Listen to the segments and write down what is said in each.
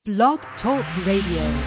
Blog Talk Radio.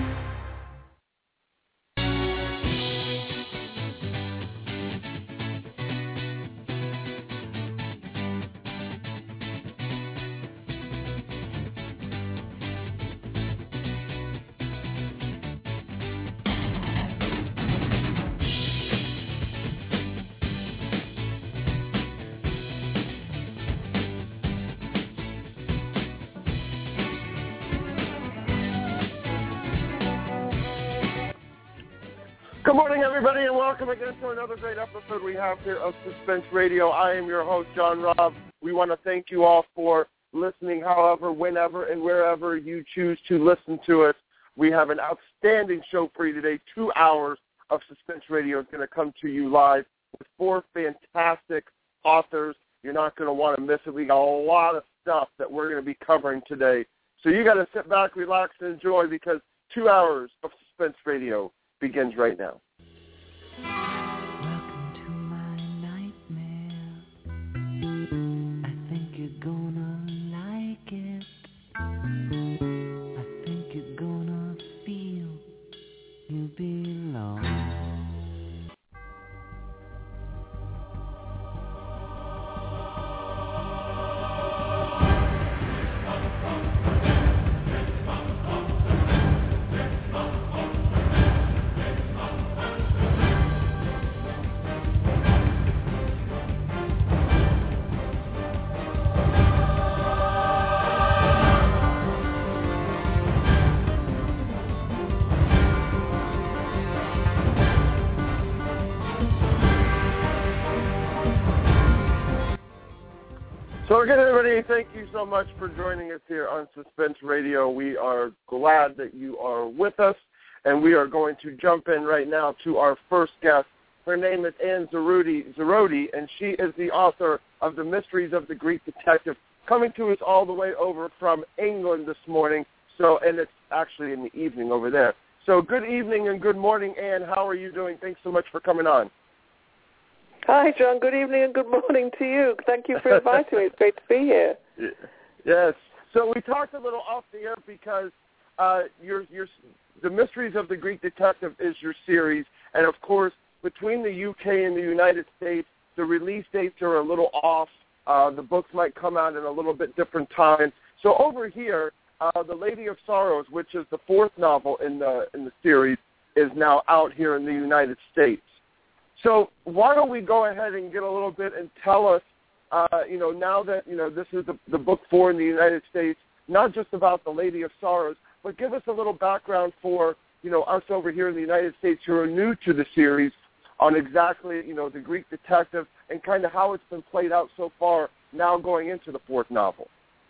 Good morning, everybody, and welcome again to another great episode we have here of Suspense Radio. I am your host, John Robb. We want to thank you all for listening, however, whenever, and wherever you choose to listen to us. We have an outstanding show for you today. 2 hours of Suspense Radio is going to come to you live with 4 fantastic authors. You're not going to want to miss it. We got a lot of stuff that we're going to be covering today. So you got to sit back, relax, and enjoy, because 2 hours of Suspense Radio begins right now. Welcome to my nightmare. I think you're gonna like it. I think you're gonna feel you belong. So again, everybody, thank you so much for joining us here on Suspense Radio. We are glad that you are with us, and we are going to jump in right now to our first guest. Her name is Anne Zarodi, and she is the author of The Mysteries of the Greek Detective, coming to us all the way over from England this morning. And it's actually in the evening over there. So good evening and good morning, Anne. How are you doing? Thanks so much for coming on. Hi, John. Good evening and good morning to you. Thank you for inviting me. It's great to be here. Yes. So we talked a little off the air because The Mysteries of the Greek Detective is your series, and of course, between the UK and the United States, the release dates are a little off. The books might come out in a little bit different time. So over here, The Lady of Sorrows, which is the 4th novel in the series, is now out here in the United States. So why don't we go ahead and get a little bit and tell us, now that, this is the book 4 in the United States, not just about The Lady of Sorrows, but give us a little background for, us over here in the United States who are new to the series on exactly, the Greek Detective and kind of how it's been played out so far now going into the 4th novel.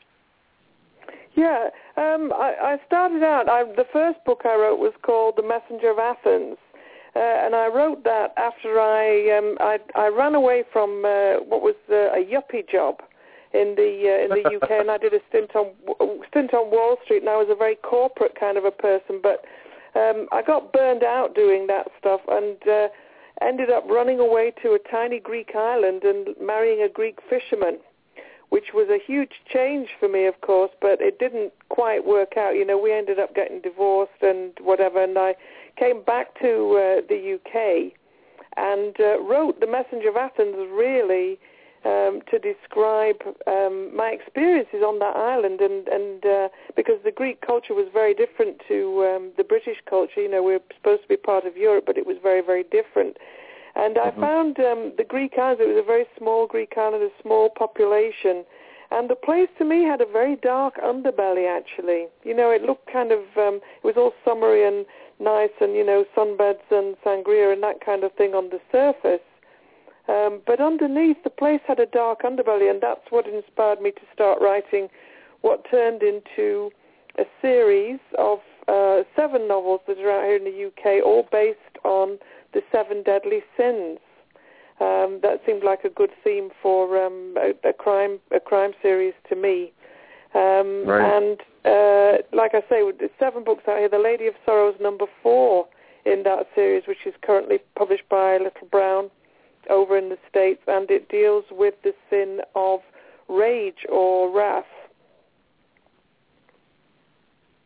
Yeah, I started out, the first book I wrote was called The Messenger of Athens. And I wrote that after I ran away from what was a yuppie job in the UK, and I did a stint on Wall Street, and I was a very corporate kind of a person. But I got burned out doing that stuff, and ended up running away to a tiny Greek island and marrying a Greek fisherman, which was a huge change for me, of course. But it didn't quite work out. We ended up getting divorced and whatever, and I came back to the UK and wrote The Messenger of Athens really to describe my experiences on that island, and because the Greek culture was very different to the British culture. We're supposed to be part of Europe, but it was very, very different. And I found the Greek island, it was a very small Greek island, a small population, and the place to me had a very dark underbelly, actually. It looked kind of, it was all summery and nice and, sunbeds and sangria and that kind of thing on the surface. But underneath, the place had a dark underbelly, and that's what inspired me to start writing what turned into a series of 7 novels that are out here in the UK, all based on the 7 deadly sins. That seemed like a good theme for a crime series to me. Right. And like I say, there's 7 books out here. The Lady of Sorrows, number 4 in that series, which is currently published by Little Brown over in the States, and it deals with the sin of rage or wrath.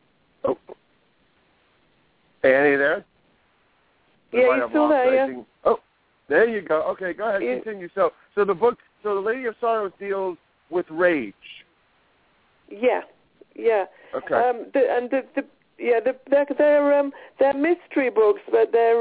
Annie, there? Yeah, you're still there, yeah. Oh, there you go. Okay, go ahead, continue. So the book, The Lady of Sorrows deals with rage. Yeah. Okay. They're mystery books, but they're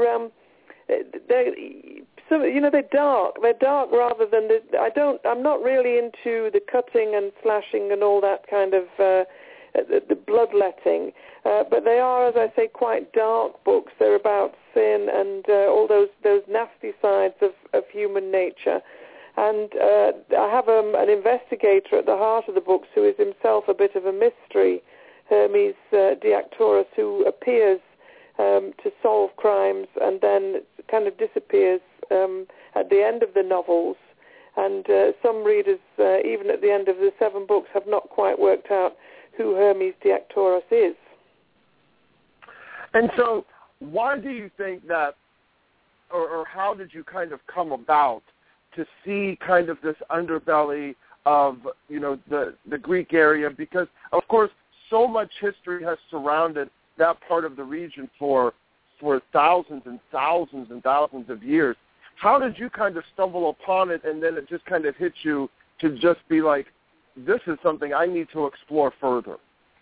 dark. They're dark rather than I'm not really into the cutting and slashing and all that kind of the bloodletting. But they are, as I say, quite dark books. They're about sin and all those nasty sides of human nature. And I have an investigator at the heart of the books who is himself a bit of a mystery, Hermes Diactorus, who appears to solve crimes and then kind of disappears at the end of the novels. And some readers, even at the end of the 7 books, have not quite worked out who Hermes Diactorus is. And so why do you think that, or how did you kind of come about to see kind of this underbelly of, the Greek area? Because, of course, so much history has surrounded that part of the region for thousands and thousands and thousands of years. How did you kind of stumble upon it, and then it just kind of hit you to just be like, this is something I need to explore further?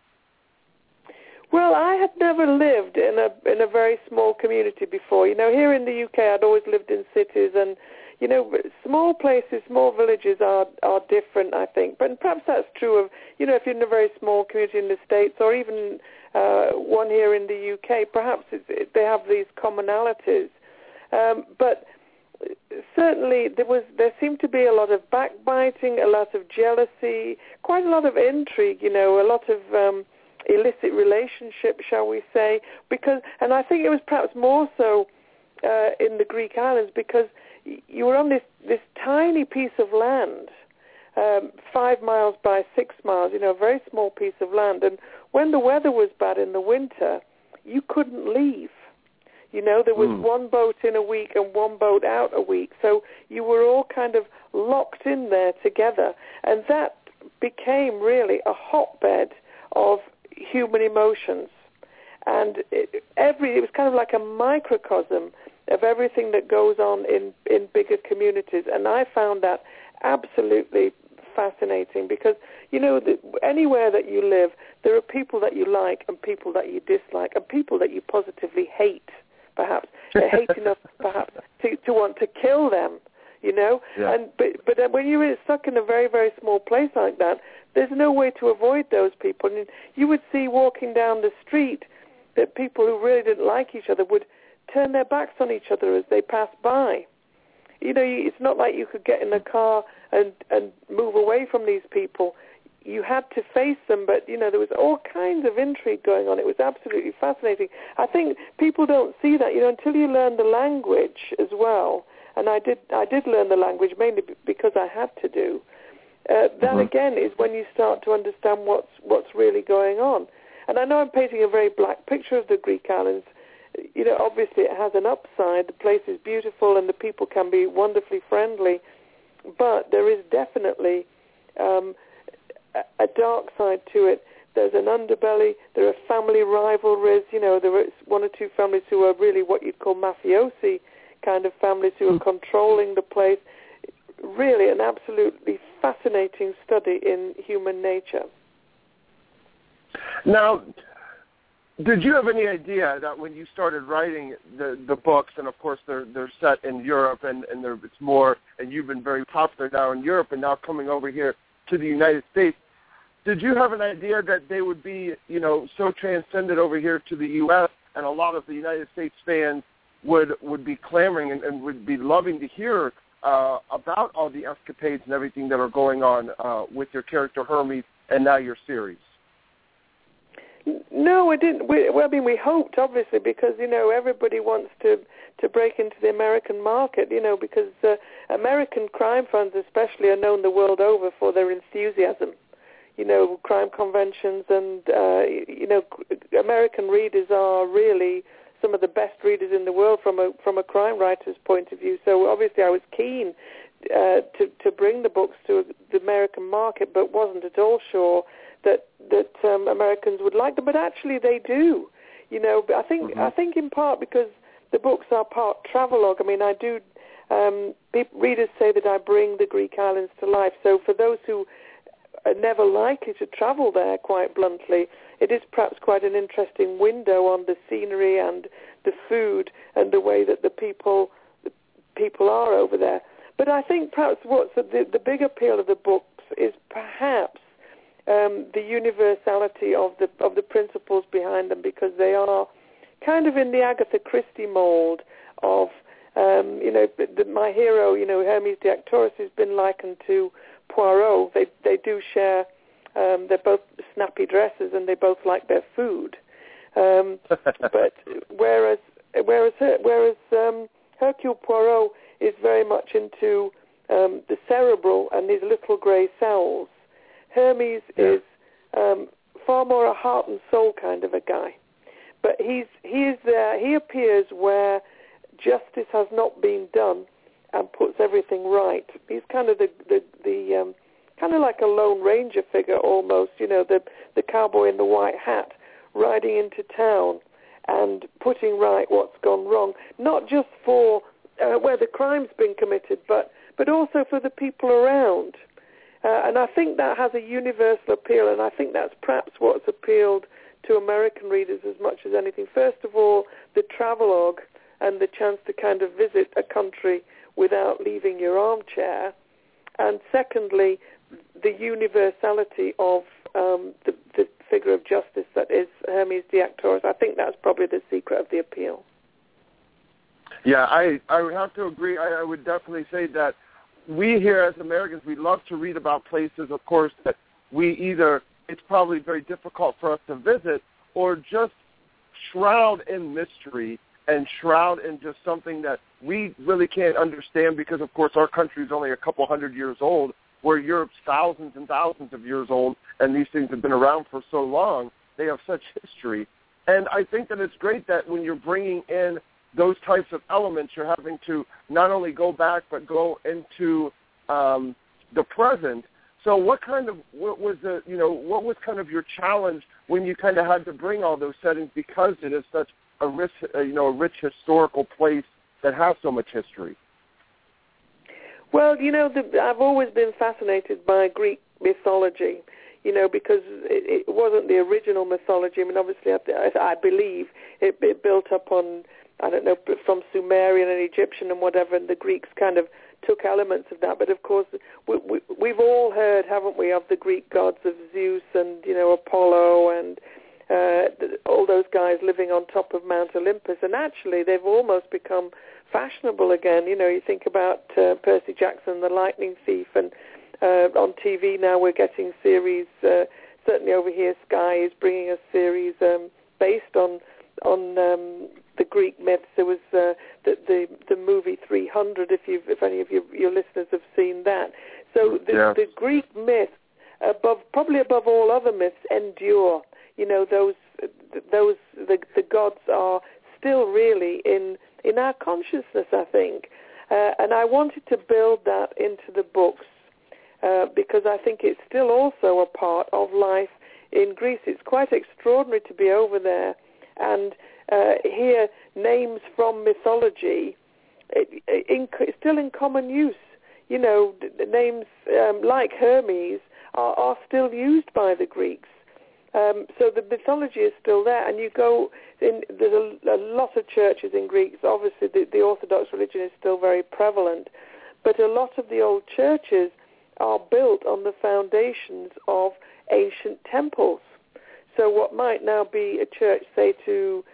Well, I had never lived in a very small community before. Here in the UK, I'd always lived in cities, and small places, small villages are different, I think. But perhaps that's true of, if you're in a very small community in the States or even one here in the UK, perhaps they have these commonalities. But certainly there seemed to be a lot of backbiting, a lot of jealousy, quite a lot of intrigue, a lot of illicit relationship, shall we say, and I think it was perhaps more so in the Greek islands because you were on this tiny piece of land, 5 miles by 6 miles, a very small piece of land. And when the weather was bad in the winter, you couldn't leave. There was one boat in a week and one boat out a week. So you were all kind of locked in there together. And that became really a hotbed of human emotions. And it was kind of like a microcosm of everything that goes on in bigger communities. And I found that absolutely fascinating because, anywhere that you live, there are people that you like and people that you dislike and people that you positively hate, perhaps. Hate enough, perhaps, to want to kill them, Yeah. But when you're stuck in a very, very small place like that, there's no way to avoid those people. And you would see walking down the street that people who really didn't like each other would turn their backs on each other as they pass by. It's not like you could get in a car and move away from these people. You had to face them, but, there was all kinds of intrigue going on. It was absolutely fascinating. I think people don't see that, until you learn the language as well. And I did learn the language mainly because I had to do. That, again, is when you start to understand what's really going on. And I know I'm painting a very black picture of the Greek islands. Obviously it has an upside. The place is beautiful and the people can be wonderfully friendly. But there is definitely a dark side to it. There's an underbelly. There are family rivalries. There are 1 or 2 families who are really what you'd call mafiosi kind of families who are controlling the place. Really an absolutely fascinating study in human nature. Now, did you have any idea that when you started writing the books, and of course they're set in Europe, and it's more, and you've been very popular now in Europe, and now coming over here to the United States, did you have an idea that they would be, so transcended over here to the U.S., and a lot of the United States fans would be clamoring and would be loving to hear about all the escapades and everything that are going on with your character Hermes and now your series? No, we didn't. We hoped, obviously, because, everybody wants to break into the American market, because American crime fans especially are known the world over for their enthusiasm. Crime conventions and, American readers are really some of the best readers in the world from a crime writer's point of view. So obviously I was keen to bring the books to the American market, but wasn't at all sure that Americans would like them. But actually they do. But I think in part because the books are part travelogue. I mean, I do. Readers say that I bring the Greek islands to life. So for those who are never likely to travel there, quite bluntly, it is perhaps quite an interesting window on the scenery and the food and the way that the people are over there. But I think perhaps what's the big appeal of the books is perhaps the universality of the principles behind them, because they are kind of in the Agatha Christie mold of, my hero, Hermes Diactoros, has been likened to Poirot. They do share, they're both snappy dressers and they both like their food. But whereas Hercule Poirot is very much into the cerebral and his little grey cells, Hermes is far more a heart and soul kind of a guy. But he appears where justice has not been done and puts everything right. He's kind of the kind of like a Lone Ranger figure almost, the cowboy in the white hat riding into town and putting right what's gone wrong, not just for where the crime's been committed, but also for the people around. And I think that has a universal appeal, and I think that's perhaps what's appealed to American readers as much as anything. First of all, the travelogue and the chance to kind of visit a country without leaving your armchair. And secondly, the universality of the figure of justice that is Hermes Diactoros. I think that's probably the secret of the appeal. Yeah, I would have to agree. I would definitely say that we here as Americans, we love to read about places, of course, that it's probably very difficult for us to visit, or just shroud in mystery and shroud in just something that we really can't understand, because, of course, our country is only a couple hundred years old, where Europe's thousands and thousands of years old, and these things have been around for so long. They have such history. And I think that it's great that when you're bringing in those types of elements, you're having to not only go back but go into the present. So what was kind of your challenge when you kind of had to bring all those settings, because it is such a rich historical place that has so much history? Well, I've always been fascinated by Greek mythology, because it wasn't the original mythology. I mean, obviously, I believe it built up on, I don't know, from Sumerian and Egyptian and whatever, and the Greeks kind of took elements of that. But of course, we've all heard, haven't we, of the Greek gods of Zeus and, Apollo and all those guys living on top of Mount Olympus. And actually, they've almost become fashionable again. You think about Percy Jackson, the Lightning Thief, and on TV now we're getting series, certainly over here Sky is bringing us series based on the Greek myths. There was the movie 300, if any of your listeners have seen that. So the Greek myths, probably above all other myths, endure. The gods are still really in our consciousness, I think. And I wanted to build that into the books because I think it's still also a part of life in Greece. It's quite extraordinary to be over there and hear names from mythology still in common use. Names like Hermes are still used by the Greeks. So the mythology is still there, and you go in. There's a lot of churches in Greece. Obviously, the Orthodox religion is still very prevalent, but a lot of the old churches are built on the foundations of ancient temples. So what might now be a church, say to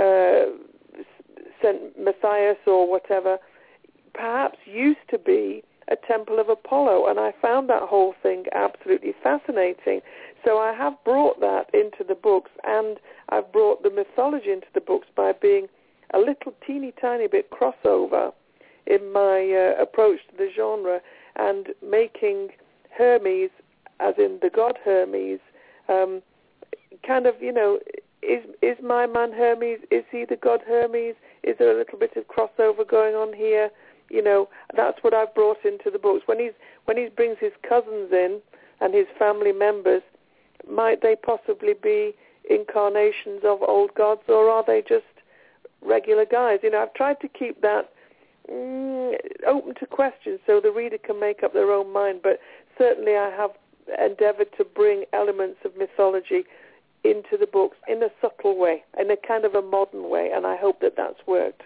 St. Matthias or whatever, perhaps used to be a temple of Apollo, and I found that whole thing absolutely fascinating. So I have brought that into the books, and I've brought the mythology into the books by being a little teeny tiny bit crossover in my approach to the genre, and making Hermes, as in the god Hermes, kind of, is my man Hermes, is he the god Hermes? Is there a little bit of crossover going on here? That's what I've brought into the books. When he brings his cousins in and his family members, might they possibly be incarnations of old gods, or are they just regular guys? I've tried to keep that open to questions so the reader can make up their own mind, but certainly I have endeavored to bring elements of mythology into the books in a subtle way, in a kind of a modern way, and I hope that that's worked.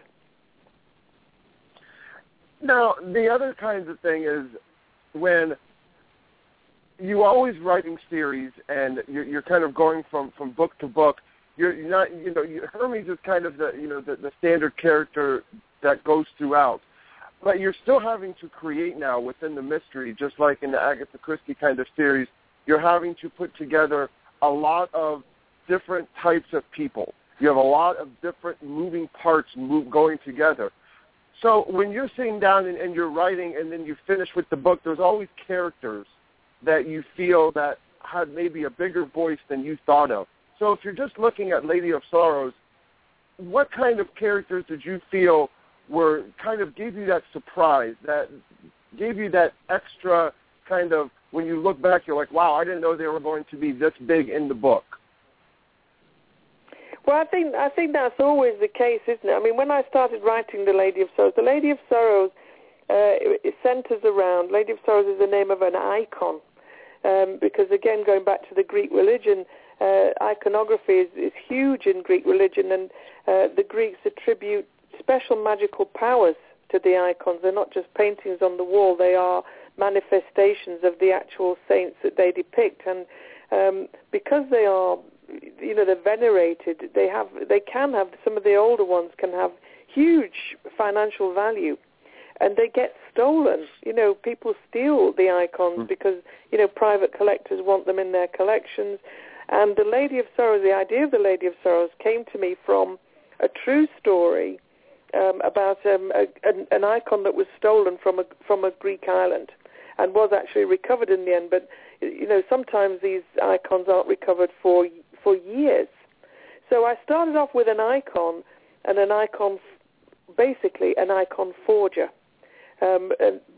Now, the other kind of thing is when you're always writing series and you're kind of going from book to book, you're not, Hermes is kind of the standard character that goes throughout. But you're still having to create now within the mystery, just like in the Agatha Christie kind of series, you're having to put together a lot of different types of people. You have a lot of different moving parts going together. So when you're sitting down and you're writing and then you finish with the book, there's always characters that you feel that had maybe a bigger voice than you thought of. So if you're just looking at Lady of Sorrows, what kind of characters did you feel were kind of gave you that surprise, that gave you that extra kind of, when you look back, you're like, wow, I didn't know they were going to be this big in the book? Well, I think that's always the case, isn't it? I mean, when I started writing The Lady of Sorrows, it centers around, Lady of Sorrows is the name of an icon, because again, going back to the Greek religion, iconography is huge in Greek religion, and the Greeks attribute special magical powers to the icons. They're not just paintings on the wall, they are manifestations of the actual saints that they depict, and because they are, they're venerated, they can have, some of the older ones can have huge financial value, and they get stolen. People steal the icons because, private collectors want them in their collections. And the Lady of Sorrows, the idea of the Lady of Sorrows came to me from a true story about an icon that was stolen from a Greek island and was actually recovered in the end. But, sometimes these icons aren't recovered for years. So I started off with an icon, and basically an icon forger. And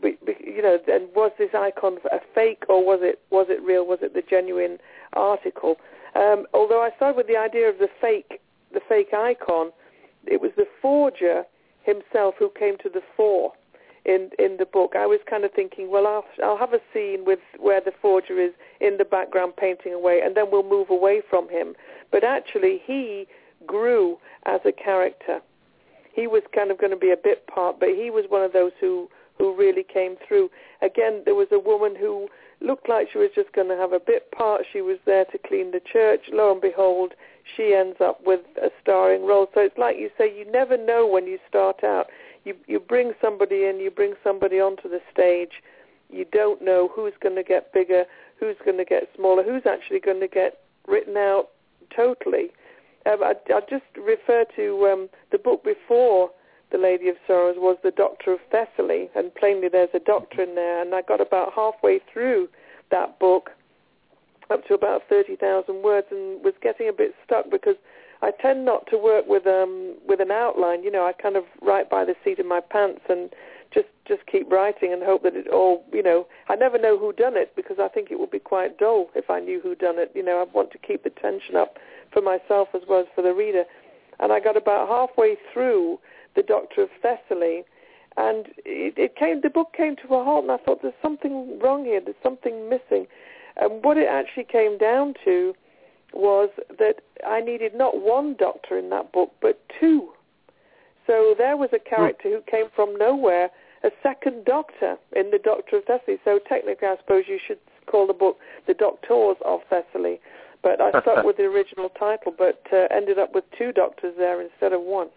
was this icon a fake, or was it real? Was it the genuine article? Although I started with the idea of the fake icon, it was the forger himself who came to the fore in the book. I was kind of thinking, well, I'll have a scene with where the forger is in the background painting away, and then we'll move away from him. But actually, he grew as a character. He was kind of going to be a bit part, but he was one of those who really came through. Again, there was a woman who looked like she was just going to have a bit part. She was there to clean the church. Lo and behold, she ends up with a starring role. So it's like you say, you never know when you start out. You bring somebody in, you bring somebody onto the stage. You don't know who's going to get bigger, who's going to get smaller, who's actually going to get written out totally. I'll just refer to the book before The Lady of Sorrows was The Doctor of Thessaly, and plainly there's a doctor in there, and I got about halfway through that book, up to about 30,000 words, and was getting a bit stuck because I tend not to work with an outline. I kind of write by the seat of my pants and just keep writing and hope that it all, I never know who done it because I think it would be quite dull if I knew who done it. I want to keep the tension up for myself as well as for the reader. And I got about halfway through The Doctor of Thessaly, and the book came to a halt, and I thought, there's something wrong here, there's something missing. And what it actually came down to was that I needed not one doctor in that book, but two. So there was a character who came from nowhere, a second doctor in The Doctor of Thessaly. So technically, I suppose you should call the book The Doctors of Thessaly. But I stuck with the original title, but ended up with two doctors there instead of one.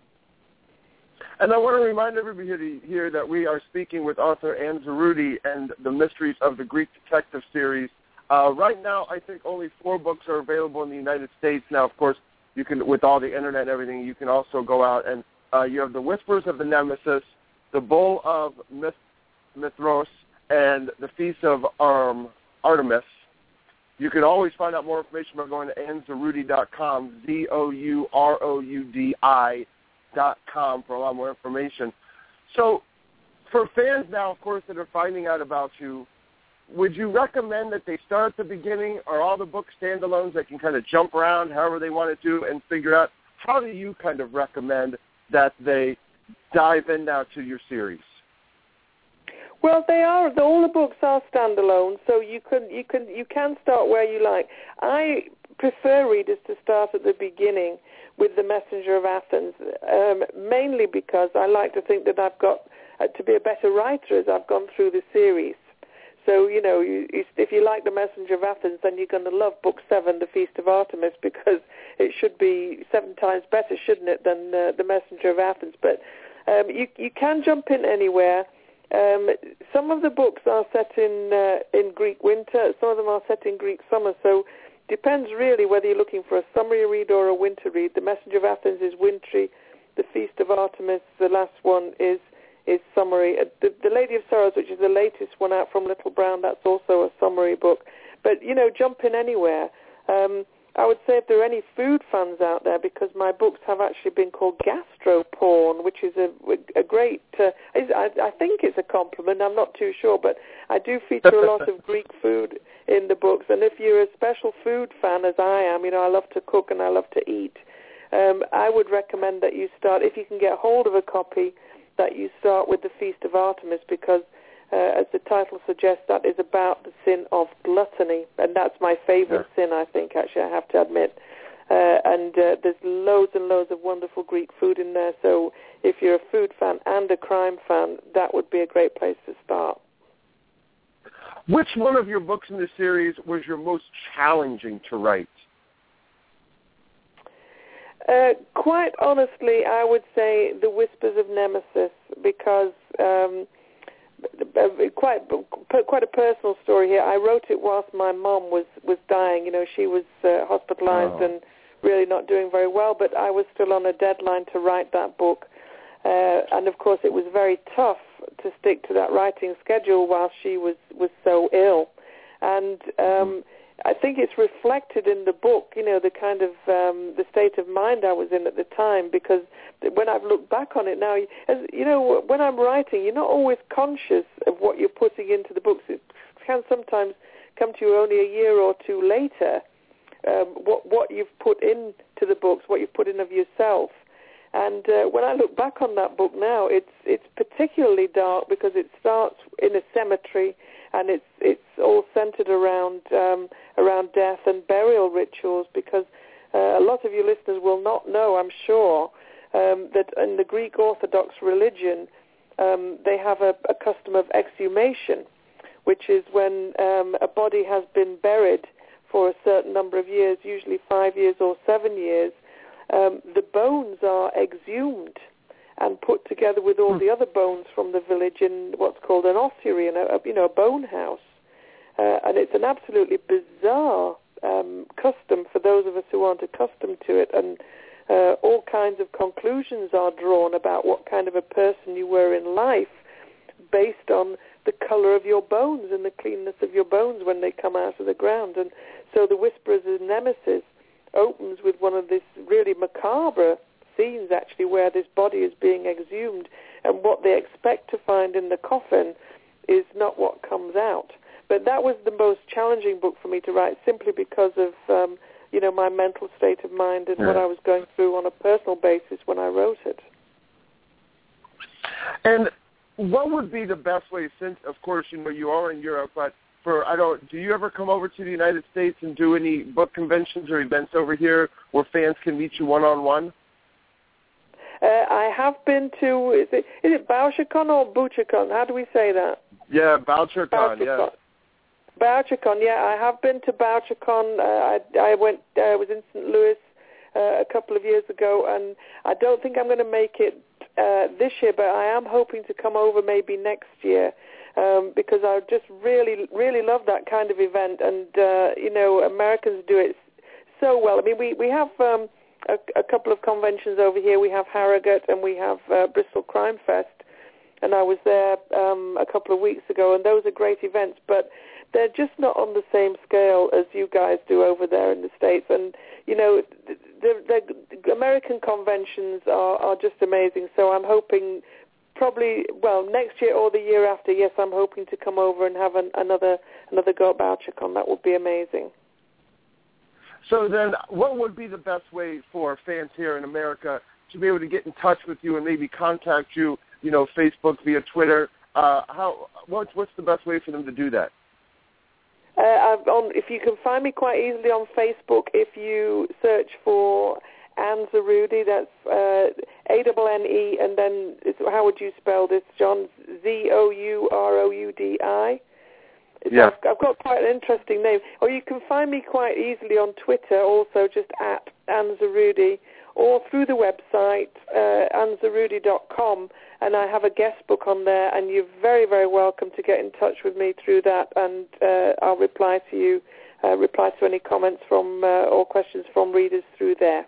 And I want to remind everybody here that we are speaking with author Anne Zerutti and the Mysteries of the Greek Detective series. Right now, I think only 4 books are available in the United States. Now, of course, you can, with all the internet and everything, you can also go out and you have The Whispers of the Nemesis, The Bull of Mithros, and The Feast of Artemis. You can always find out more information by going to AnneZerutti.com, ZOUROUDI.com for a lot more information. So for fans now, of course, that are finding out about you, would you recommend that they start at the beginning? Are all the books standalones that can kind of jump around however they want to do and figure out? How do you kind of recommend that they dive in now to your series? Well, they are. All the books are standalone, so you can start where you like. I prefer readers to start at the beginning with The Messenger of Athens, mainly because I like to think that I've got to be a better writer as I've gone through the series. So, if you like The Messenger of Athens, then you're going to love Book 7, The Feast of Artemis, because it should be 7 times better, shouldn't it, than The Messenger of Athens. But you can jump in anywhere. Some of the books are set in Greek winter. Some of them are set in Greek summer. So depends really whether you're looking for a summery read or a winter read. The Messenger of Athens is wintry. The Feast of Artemis, the last one, is summary. The Lady of Sorrows, which is the latest one out from Little Brown, that's also a summary book. But, jump in anywhere. I would say if there are any food fans out there, because my books have actually been called gastro-porn, which is a great, I think it's a compliment, I'm not too sure, but I do feature a lot of Greek food in the books. And if you're a special food fan, as I am, I love to cook and I love to eat, I would recommend that you start, if you can get hold of a copy, that you start with The Feast of Artemis, because as the title suggests, that is about the sin of gluttony, and that's my favorite sin, I think, actually, I have to admit. And there's loads and loads of wonderful Greek food in there, so if you're a food fan and a crime fan, that would be a great place to start. Which one of your books in the series was your most challenging to write? Quite honestly, I would say The Whispers of Nemesis, because quite a personal story here. I wrote it whilst my mom was dying. She was hospitalized and really not doing very well, but I was still on a deadline to write that book. And of course, it was very tough to stick to that writing schedule while she was so ill. And I think it's reflected in the book, the kind of the state of mind I was in at the time, because when I've looked back on it now, when I'm writing, you're not always conscious of what you're putting into the books. It can sometimes come to you only a year or two later, what you've put into the books, what you've put in of yourself. And when I look back on that book now, it's particularly dark because it starts in a cemetery, and it's all centered around death and burial rituals, because a lot of your listeners will not know, I'm sure, that in the Greek Orthodox religion, they have a custom of exhumation, which is when a body has been buried for a certain number of years, usually 5 years or 7 years. The bones are exhumed and put together with all the other bones from the village in what's called an ossuary, a bone house. And it's an absolutely bizarre custom for those of us who aren't accustomed to it. And all kinds of conclusions are drawn about what kind of a person you were in life based on the color of your bones and the cleanness of your bones when they come out of the ground. And so The Whispers of Nemesis opens with one of this really macabre scenes, actually, where this body is being exhumed, and what they expect to find in the coffin is not what comes out. But that was the most challenging book for me to write, simply because of my mental state of mind and what I was going through on a personal basis when I wrote it. And what would be the best way, since, of course, you are in Europe, but do you ever come over to the United States and do any book conventions or events over here where fans can meet you one-on-one? I have been to, is it Bouchercon or Bouchercon? How do we say that? Yeah, Bouchercon, yes. Bouchercon, yeah, I have been to Bouchercon. I was in St. Louis a couple of years ago, and I don't think I'm going to make it this year, but I am hoping to come over maybe next year, because I just really, really love that kind of event, and, Americans do it so well. I mean, we have a couple of conventions over here. We have Harrogate and we have Bristol Crime Fest, and I was there a couple of weeks ago, and those are great events, but they're just not on the same scale as you guys do over there in the States. And, the American conventions are just amazing, so I'm hoping probably, next year or the year after. Yes, I'm hoping to come over and have another go at Bouchercon. That would be amazing. So then, what would be the best way for fans here in America to be able to get in touch with you and maybe contact you, Facebook, via Twitter? What's the best way for them to do that? If you can find me quite easily on Facebook, if you search for Anne Zaroudi, that's A-N-N-E, and then how would you spell this, John? Z-O-U-R-O-U-D-I. Yeah. I've got quite an interesting name. Or you can find me quite easily on Twitter, also just at Anne Zaroudi, or through the website, AnneZaroudi.com, and I have a guest book on there, and you're very, very welcome to get in touch with me through that, and I'll reply to you, reply to any comments from or questions from readers through there.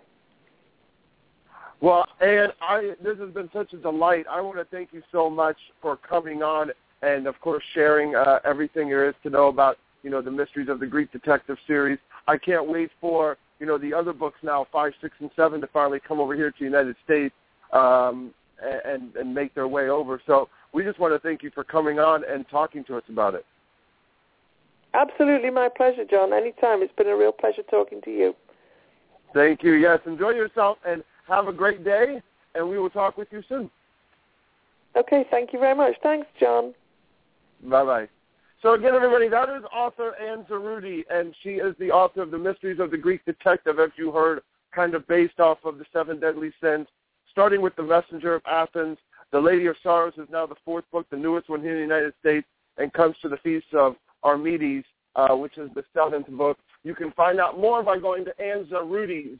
Well, Anne, this has been such a delight. I want to thank you so much for coming on and, of course, sharing everything there is to know about, the Mysteries of the Greek Detective series. I can't wait for, the other books now, 5, 6, and 7, to finally come over here to the United States and make their way over. So we just want to thank you for coming on and talking to us about it. Absolutely my pleasure, John. Anytime. It's been a real pleasure talking to you. Thank you. Yes, enjoy yourself and have a great day, and we will talk with you soon. Okay, thank you very much. Thanks, John. Bye-bye. So again, everybody, that is author Anne Zaroudi, and she is the author of The Mysteries of the Greek Detective, as you heard, kind of based off of the 7 Deadly Sins, starting with The Messenger of Athens. The Lady of Sorrows is now the 4th book, the newest one here in the United States, and comes to the Feast of Armides, which is the 7th book. You can find out more by going to Anne Zaroudi,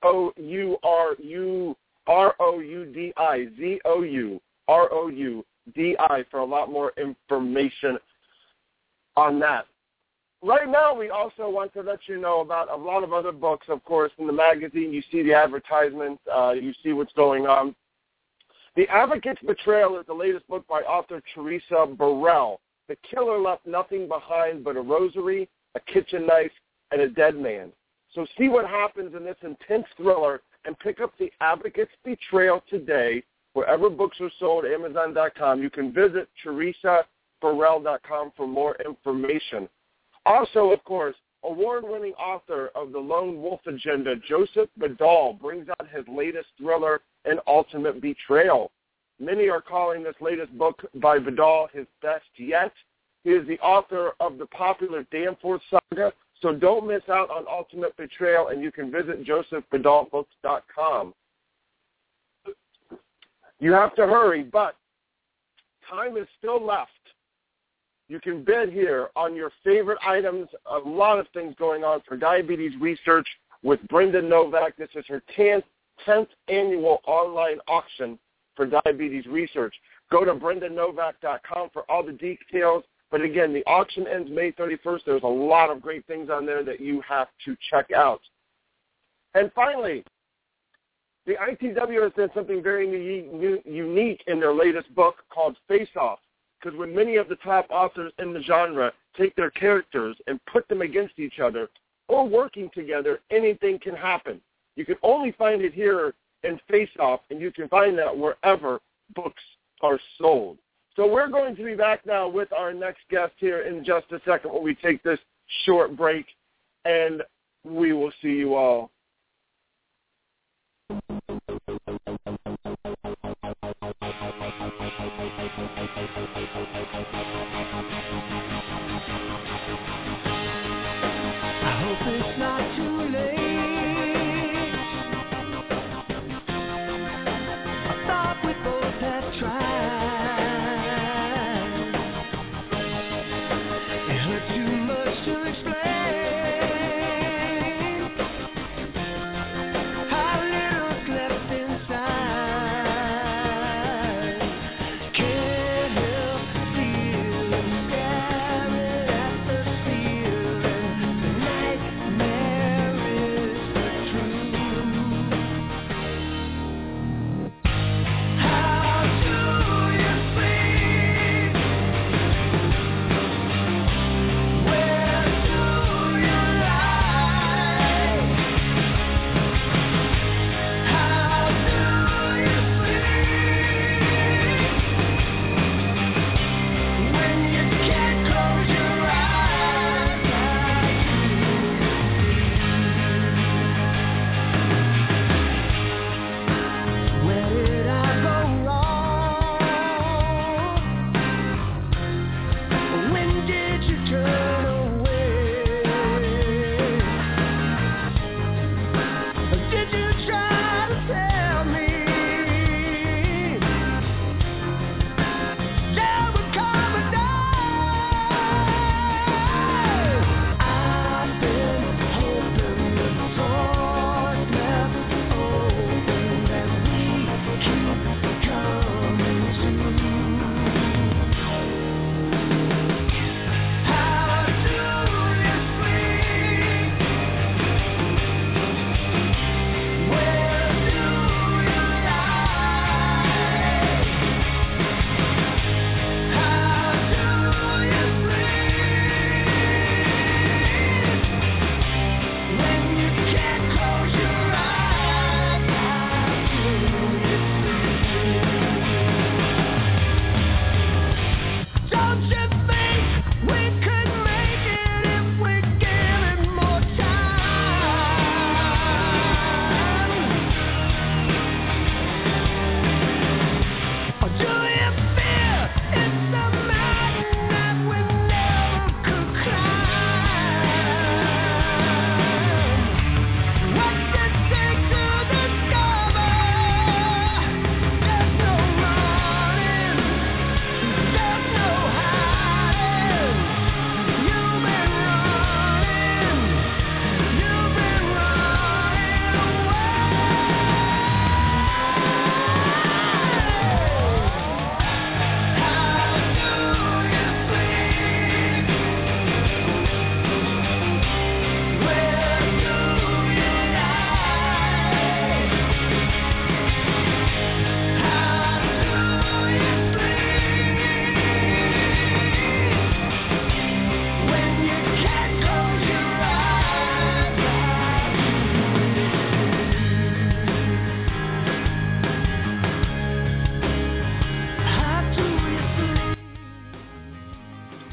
Z-O-U-R-O-U-D-I, Z-O-U-R-O-U-D-I, for a lot more information on that. Right now, we also want to let you know about a lot of other books, of course, in the magazine. You see the advertisements. You see what's going on. The Advocate's Betrayal is the latest book by author Teresa Burrell. The killer left nothing behind but a rosary, a kitchen knife, and a dead man. So see what happens in this intense thriller and pick up The Advocate's Betrayal today, wherever books are sold, Amazon.com. You can visit TeresaBurrell.com for more information. Also, of course, award-winning author of The Lone Wolf Agenda, Joseph Badal, brings out his latest thriller, An Ultimate Betrayal. Many are calling this latest book by Badal his best yet. He is the author of the popular Danforth saga, so don't miss out on Ultimate Betrayal, and you can visit josephbadalbooks.com. You have to hurry, but time is still left. You can bid here on your favorite items. A lot of things going on for diabetes research with Brenda Novak. This is her 10th annual online auction for diabetes research. Go to BrendaNovak.com for all the details. But again, the auction ends May 31st. There's a lot of great things on there that you have to check out. And finally, the ITW has done something very unique in their latest book called Face Off. Because when many of the top authors in the genre take their characters and put them against each other or working together, anything can happen. You can only find it here in Face Off, and you can find that wherever books are sold. So we're going to be back now with our next guest here in just a second when we take this short break, and we will see you all. I hope it's not too late. I thought we both had tried. It hurt too much to explain.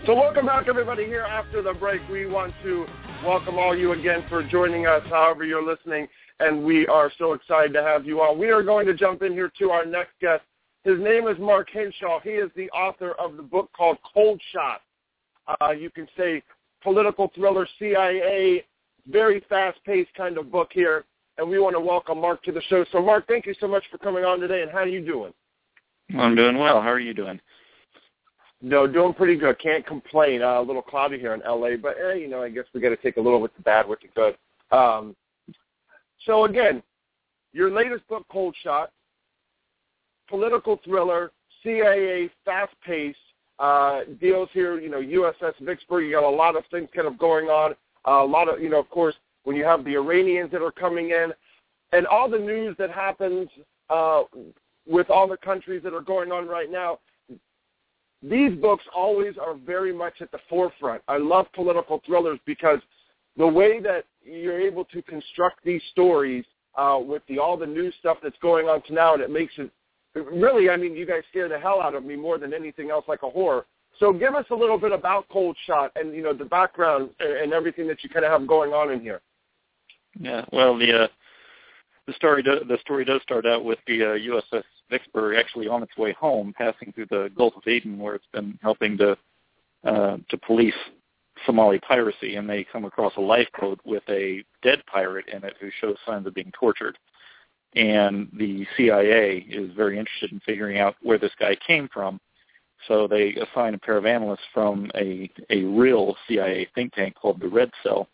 So welcome back, everybody, here after the break. We want to welcome all you again for joining us, however you're listening, and we are so excited to have you on. We are going to jump in here to our next guest. His name is Mark Henshaw. He is the author of the book called Cold Shot. You can say political thriller, CIA, very fast-paced kind of book here, and we want to welcome Mark to the show. So, Mark, thank you so much for coming on today, and how are you doing? I'm doing well. How are you doing? No, doing pretty good. Can't complain. A little cloudy here in L.A., but, I guess we got to take a little with the bad with the good. So, again, your latest book, Cold Shot, political thriller, CIA, fast-paced, deals here, USS Vicksburg. You got a lot of things kind of going on. A lot of, of course, when you have the Iranians that are coming in, and all the news that happens with all the countries that are going on right now, these books always are very much at the forefront. I love political thrillers because the way that you're able to construct these stories with all the new stuff that's going on to now, and it makes it really, you guys scare the hell out of me more than anything else, like a horror. So give us a little bit about Cold Shot and, the background and everything that you kind of have going on in here. Yeah, well, the story does start out with the USS Vicksburg actually on its way home, passing through the Gulf of Aden, where it's been helping to police Somali piracy, and they come across a lifeboat with a dead pirate in it who shows signs of being tortured. And the CIA is very interested in figuring out where this guy came from, so they assign a pair of analysts from a real CIA think tank called the Red Cell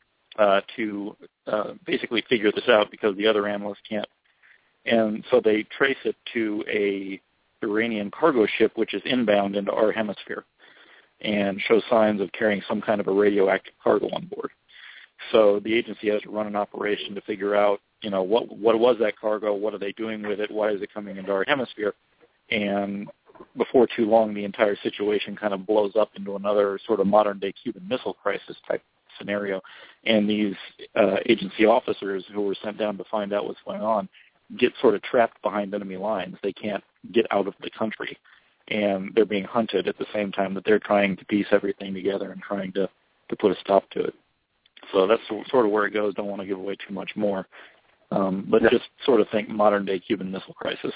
to basically figure this out because the other analysts can't. And so they trace it to a Iranian cargo ship which is inbound into our hemisphere and shows signs of carrying some kind of a radioactive cargo on board. So the agency has to run an operation to figure out, what was that cargo, what are they doing with it, why is it coming into our hemisphere? And before too long, the entire situation kind of blows up into another sort of modern-day Cuban Missile Crisis type scenario. And these agency officers who were sent down to find out what's going on get sort of trapped behind enemy lines. They can't get out of the country, and they're being hunted at the same time that they're trying to piece everything together and trying to put a stop to it. So that's sort of where it goes. Don't want to give away too much more. But just sort of think modern-day Cuban Missile Crisis.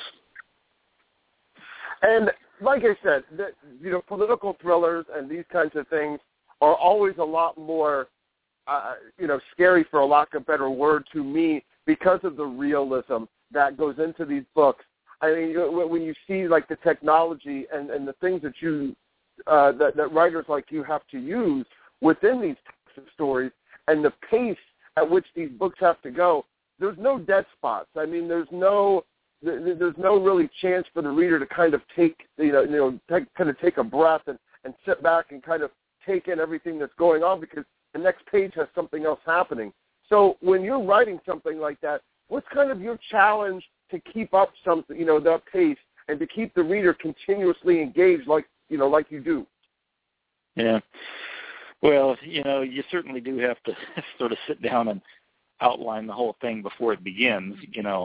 And like I said, political thrillers and these kinds of things are always a lot more, scary, for a lack of a better word, to me because of the realism that goes into these books. When you see, like, the technology and the things that that writers like you have to use within these types of stories and the pace at which these books have to go, there's no dead spots. There's no really chance for the reader to kind of take a breath and sit back and kind of take in everything that's going on because the next page has something else happening. So when you're writing something like that, what's kind of your challenge to keep up something, that pace, and to keep the reader continuously engaged like you do? Yeah. Well, you certainly do have to sort of sit down and outline the whole thing before it begins,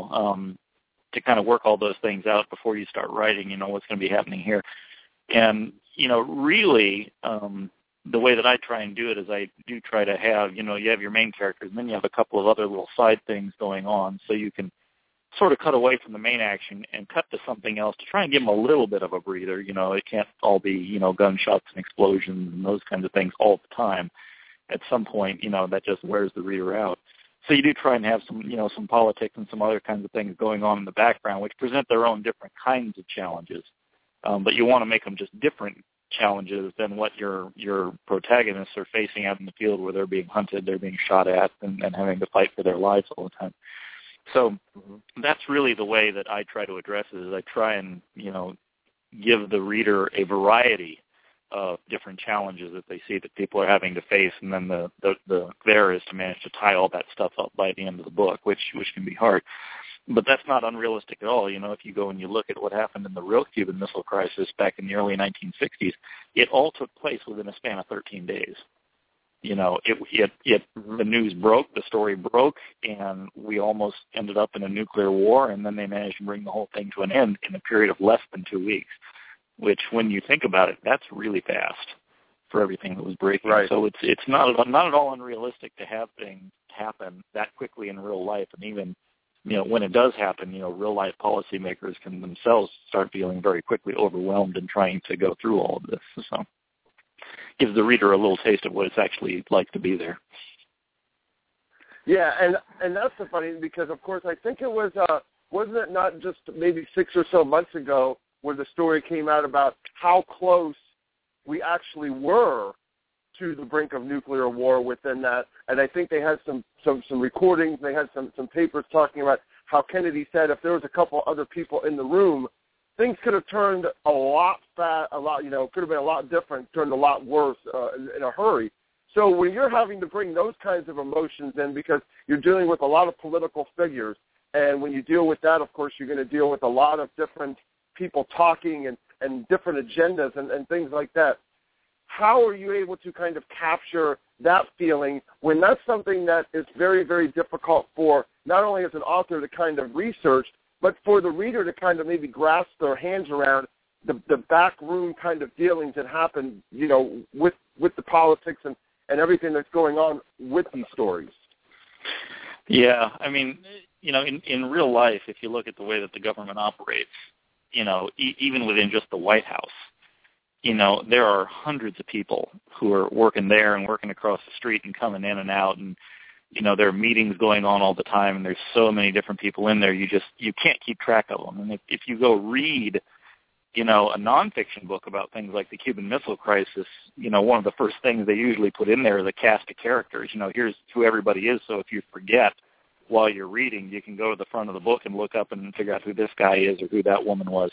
to kind of work all those things out before you start writing, what's going to be happening here. And, really, the way that I try and do it is I do try to have, you have your main characters, and then you have a couple of other little side things going on, so you can sort of cut away from the main action and cut to something else to try and give them a little bit of a breather. It can't all be, gunshots and explosions and those kinds of things all the time. At some point, that just wears the reader out. So you do try and have some, some politics and some other kinds of things going on in the background, which present their own different kinds of challenges. But you want to make them just different challenges than what your protagonists are facing out in the field, where they're being hunted, they're being shot at, and having to fight for their lives all the time. So that's really the way that I try to address it, is I try and, give the reader a variety of different challenges that they see that people are having to face, and then the there is to manage to tie all that stuff up by the end of the book, which can be hard. But that's not unrealistic at all. If you go and you look at what happened in the real Cuban Missile Crisis back in the early 1960s, it all took place within a span of 13 days. The news broke, the story broke, and we almost ended up in a nuclear war, and then they managed to bring the whole thing to an end in a period of less than 2 weeks, which, when you think about it, that's really fast. for everything that was breaking. Right. So it's not at all unrealistic to have things happen that quickly in real life, and even when it does happen, real life policymakers can themselves start feeling very quickly overwhelmed and trying to go through all of this. So gives the reader a little taste of what it's actually like to be there. Yeah, and that's the funny, because of course I think it was wasn't it not just maybe 6 or so months ago where the story came out about how close we actually were to the brink of nuclear war within that. And I think they had some recordings, they had some papers talking about how Kennedy said if there was a couple other people in the room, things could have turned could have been a lot different, turned a lot worse in a hurry. So when you're having to bring those kinds of emotions in, because you're dealing with a lot of political figures, and when you deal with that, of course, you're going to deal with a lot of different people talking and different agendas and things like that. How are you able to kind of capture that feeling when that's something that is very, very difficult for not only as an author to kind of research, but for the reader to kind of maybe grasp their hands around the backroom kind of dealings that happen, with the politics and everything that's going on with these stories? Yeah, I mean, in real life, if you look at the way that the government operates, even within just the White House, there are hundreds of people who are working there and working across the street and coming in and out, and there are meetings going on all the time, and there's so many different people in there. You can't keep track of them. And if you go read, a nonfiction book about things like the Cuban Missile Crisis, one of the first things they usually put in there is a cast of characters. Here's who everybody is, so if you forget while you're reading, you can go to the front of the book and look up and figure out who this guy is or who that woman was.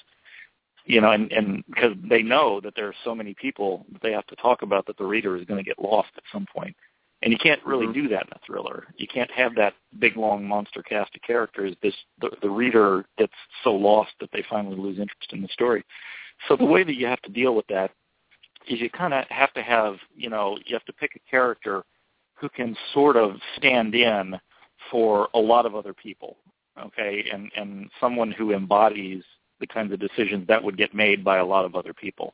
And because they know that there are so many people that they have to talk about that the reader is going to get lost at some point. And you can't really do that in a thriller. You can't have that big, long monster cast of characters. The reader gets so lost that they finally lose interest in the story. So the way that you have to deal with that is you kind of have to have, you have to pick a character who can sort of stand in for a lot of other people, okay, and someone who embodies the kinds of decisions that would get made by a lot of other people.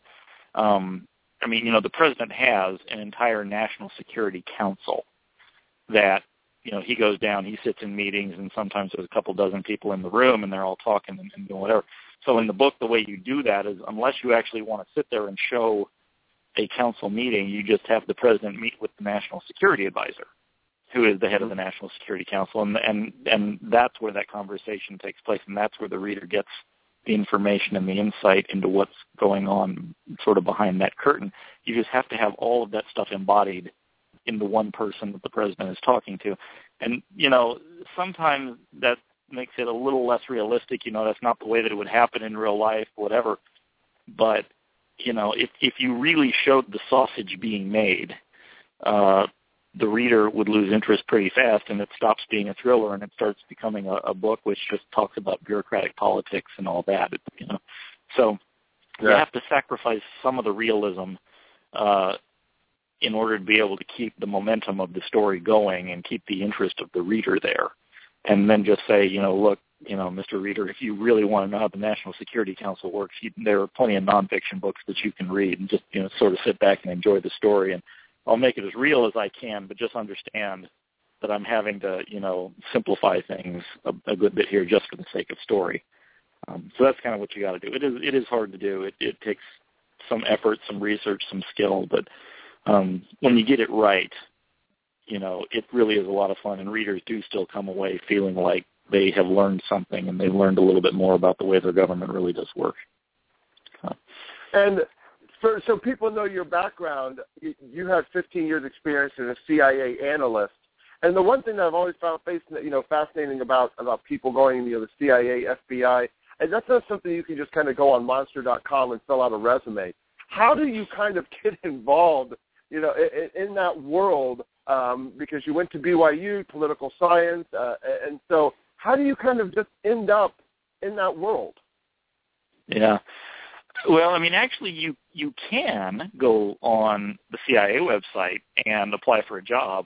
The president has an entire National Security Council that, he goes down, he sits in meetings, and sometimes there's a couple dozen people in the room, and they're all talking and doing whatever. So in the book, the way you do that is, unless you actually want to sit there and show a council meeting, you just have the president meet with the National Security Advisor, who is the head of the National Security Council, and that's where that conversation takes place, and that's where the reader gets the information and the insight into what's going on sort of behind that curtain. You just have to have all of that stuff embodied in the one person that the president is talking to. And, sometimes that makes it a little less realistic. That's not the way that it would happen in real life, whatever. But, if you really showed the sausage being made, the reader would lose interest pretty fast, and it stops being a thriller, and it starts becoming a book which just talks about bureaucratic politics and all that. So you have to sacrifice some of the realism in order to be able to keep the momentum of the story going and keep the interest of the reader there. And then just say, look, Mr. Reader, if you really want to know how the National Security Council works, there are plenty of nonfiction books that you can read and just sort of sit back and enjoy the story. And I'll make it as real as I can, but just understand that I'm having to, simplify things a good bit here just for the sake of story. So that's kind of what you got to do. It is hard to do. It takes some effort, some research, some skill, but when you get it right, it really is a lot of fun, and readers do still come away feeling like they have learned something, and they've learned a little bit more about the way their government really does work. And so people know your background. You had 15 years experience as a CIA analyst. And the one thing that I've always found fascinating about people going, the CIA, FBI, and that's not something you can just kind of go on Monster.com and fill out a resume. How do you kind of get involved, in that world? Because you went to BYU, political science, and so how do you kind of just end up in that world? Yeah. Well, actually, you can go on the CIA website and apply for a job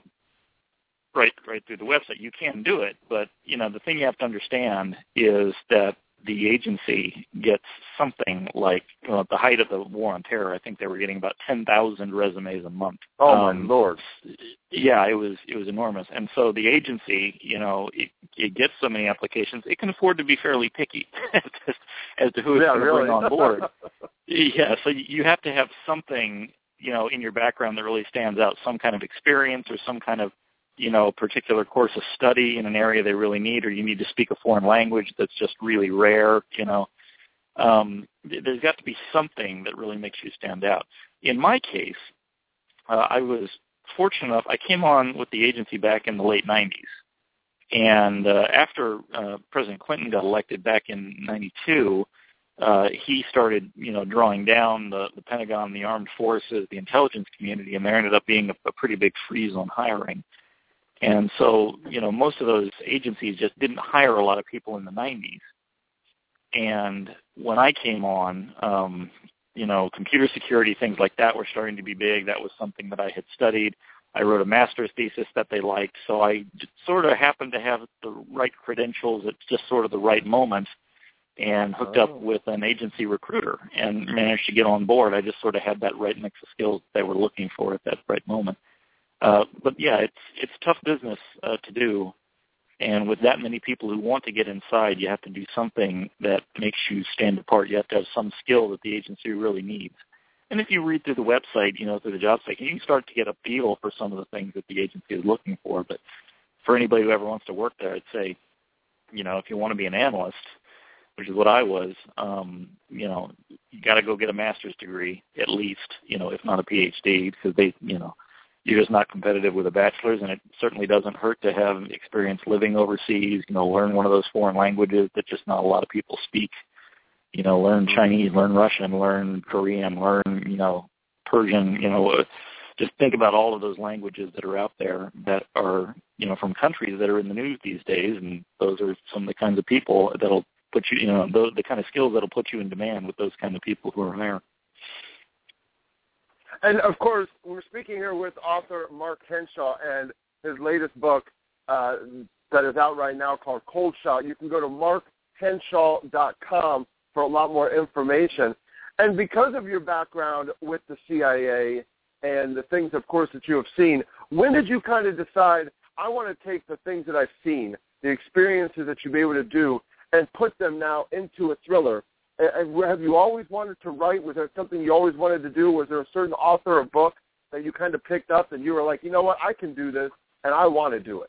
right through the website. You can do it, but, the thing you have to understand is that the agency gets something like, at the height of the War on Terror, I think they were getting about 10,000 resumes a month. Oh, my Lord. Yeah, it was enormous. And so the agency, it gets so many applications, it can afford to be fairly picky as to who it's going to bring on board. Yeah, so you have to have something, in your background that really stands out, some kind of experience or some kind of, particular course of study in an area they really need, or you need to speak a foreign language that's just really rare, There's got to be something that really makes you stand out. In my case, I was fortunate enough, I came on with the agency back in the late 90s. And after President Clinton got elected back in 92, he started, drawing down the Pentagon, the armed forces, the intelligence community, and there ended up being a pretty big freeze on hiring. And so, most of those agencies just didn't hire a lot of people in the 90s. And when I came on, computer security, things like that were starting to be big. That was something that I had studied. I wrote a master's thesis that they liked. So I sort of happened to have the right credentials at just sort of the right moment and hooked up with an agency recruiter and managed to get on board. I just sort of had that right mix of skills they were looking for at that right moment. But yeah, it's tough business to do, and with that many people who want to get inside, you have to do something that makes you stand apart. You have to have some skill that the agency really needs. And if you read through the website, through the job site, you can start to get a feel for some of the things that the agency is looking for. But for anybody who ever wants to work there, I'd say, if you want to be an analyst, which is what I was, you got to go get a master's degree at least, if not a PhD, because you're just not competitive with a bachelor's, and it certainly doesn't hurt to have experience living overseas, learn one of those foreign languages that just not a lot of people speak, learn Chinese, learn Russian, learn Korean, learn, Persian, just think about all of those languages that are out there that are, from countries that are in the news these days, and those are some of the kinds of people that'll put you, the kind of skills that'll put you in demand with those kind of people who are there. And, of course, we're speaking here with author Mark Henshaw and his latest book that is out right now called Cold Shot. You can go to markhenshaw.com for a lot more information. And because of your background with the CIA and the things, of course, that you have seen, when did you kind of decide, I want to take the things that I've seen, the experiences that you've been able to do, and put them now into a thriller? Have you always wanted to write? Was there something you always wanted to do? Was there a certain author or book that you kind of picked up and you were like, you know what, I can do this, and I want to do it?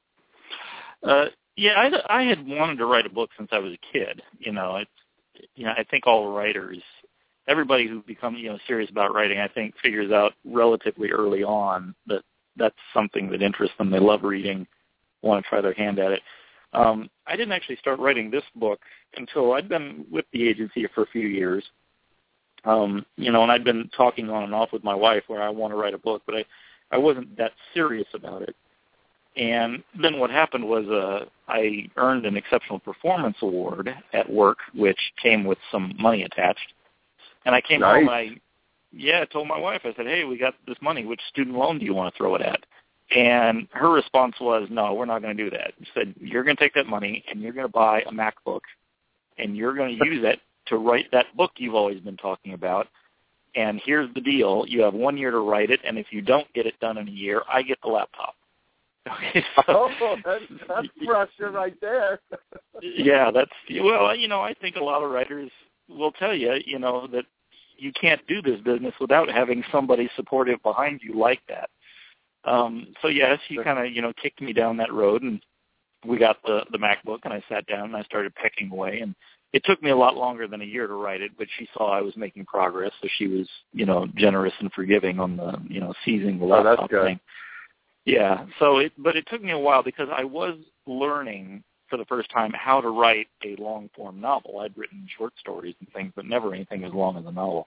Yeah, I had wanted to write a book since I was a kid. I think all writers, everybody who becomes serious about writing, I think figures out relatively early on that that's something that interests them. They love reading, want to try their hand at it. I didn't actually start writing this book until I'd been with the agency for a few years, and I'd been talking on and off with my wife where I want to write a book, but I wasn't that serious about it. And then what happened was I earned an Exceptional Performance Award at work, which came with some money attached. And I came home and I told my wife, I said, hey, we got this money. Which student loan do you want to throw it at? And her response was, no, we're not going to do that. She said, you're going to take that money and you're going to buy a MacBook and you're going to use it to write that book you've always been talking about. And here's the deal. You have 1 year to write it, and if you don't get it done in a year, I get the laptop. Okay, so, that's pressure right there. Yeah, I think a lot of writers will tell you, that you can't do this business without having somebody supportive behind you like that. So yes, he kind of, kicked me down that road, and we got the MacBook, and I sat down and I started pecking away, and it took me a lot longer than a year to write it, but she saw I was making progress, so she was, generous and forgiving on the, seizing the laptop thing. Yeah, but it took me a while because I was learning for the first time how to write a long-form novel. I'd written short stories and things, but never anything as long as a novel.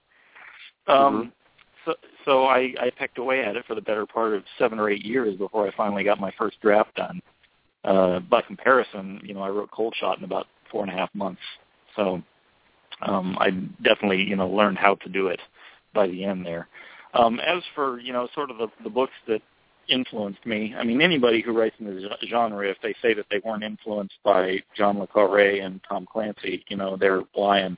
So I pecked away at it for the better part of 7 or 8 years before I finally got my first draft done. By comparison, I wrote Cold Shot in about 4.5 months. So I definitely, learned how to do it by the end there. As for, sort of the books that, influenced me. I mean, anybody who writes in the genre, if they say that they weren't influenced by John le Carré and Tom Clancy, they're lying.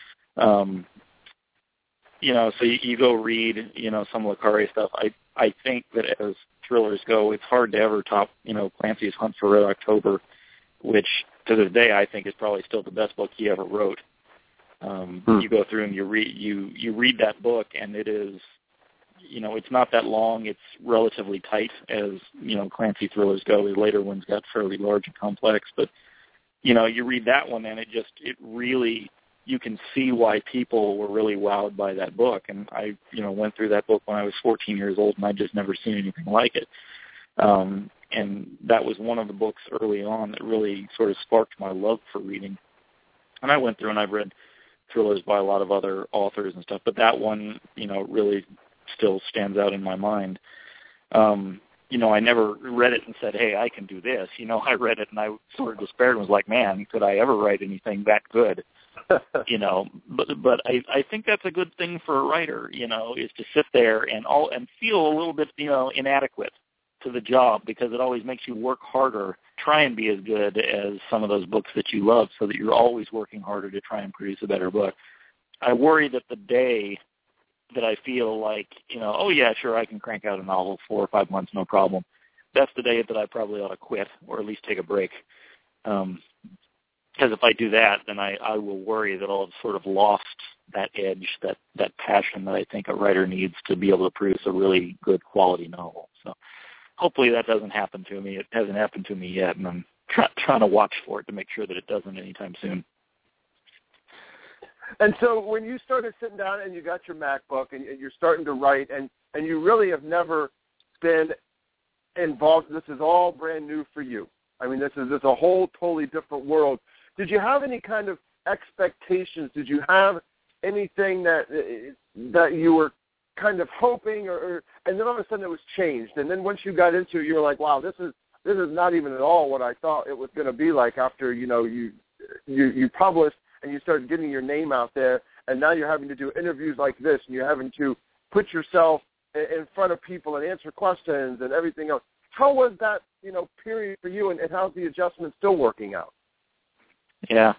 So you go read, some le Carré stuff. I think that as thrillers go, it's hard to ever top, Clancy's Hunt for Red October, which to this day I think is probably still the best book he ever wrote. You go through and you read that book, and it is, it's not that long. It's relatively tight as, Clancy thrillers go. His later ones got fairly large and complex, but, you read that one and it really, you can see why people were really wowed by that book. And I, went through that book when I was 14 years old, and I'd just never seen anything like it. And that was one of the books early on that really sort of sparked my love for reading. And I went through and I've read thrillers by a lot of other authors and stuff, but that one, really still stands out in my mind. I never read it and said, hey, I can do this. I read it and I sort of despaired and was like, man, could I ever write anything that good? But I think that's a good thing for a writer, is to sit there and feel a little bit, inadequate to the job, because it always makes you work harder, try and be as good as some of those books that you love, so that you're always working harder to try and produce a better book. I worry that the day that I feel like, oh yeah, sure, I can crank out a novel 4 or 5 months, no problem, that's the day that I probably ought to quit, or at least take a break. Because if I do that, then I will worry that I'll have sort of lost that edge, that passion that I think a writer needs to be able to produce a really good quality novel. So hopefully that doesn't happen to me. It hasn't happened to me yet, and I'm trying to watch for it to make sure that it doesn't anytime soon. And so when you started sitting down and you got your MacBook and you're starting to write, and you really have never been involved, this is all brand new for you. I mean, this is a whole totally different world. Did you have any kind of expectations? Did you have anything that you were kind of hoping, and then all of a sudden it was changed, and then once you got into it, you were like, wow, this is not even at all what I thought it was going to be like after you published and you started getting your name out there, and now you're having to do interviews like this, and you're having to put yourself in front of people and answer questions and everything else. How was that, period for you, and how's the adjustment still working out? Yeah.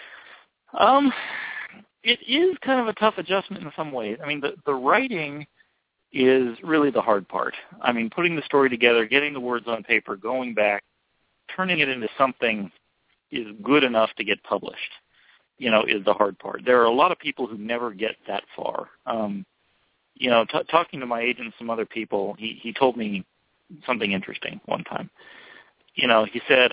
It is kind of a tough adjustment in some ways. I mean, the writing is really the hard part. I mean, putting the story together, getting the words on paper, going back, turning it into something is good enough to get published, is the hard part. There are a lot of people who never get that far. Talking to my agent and some other people, he told me something interesting one time. He said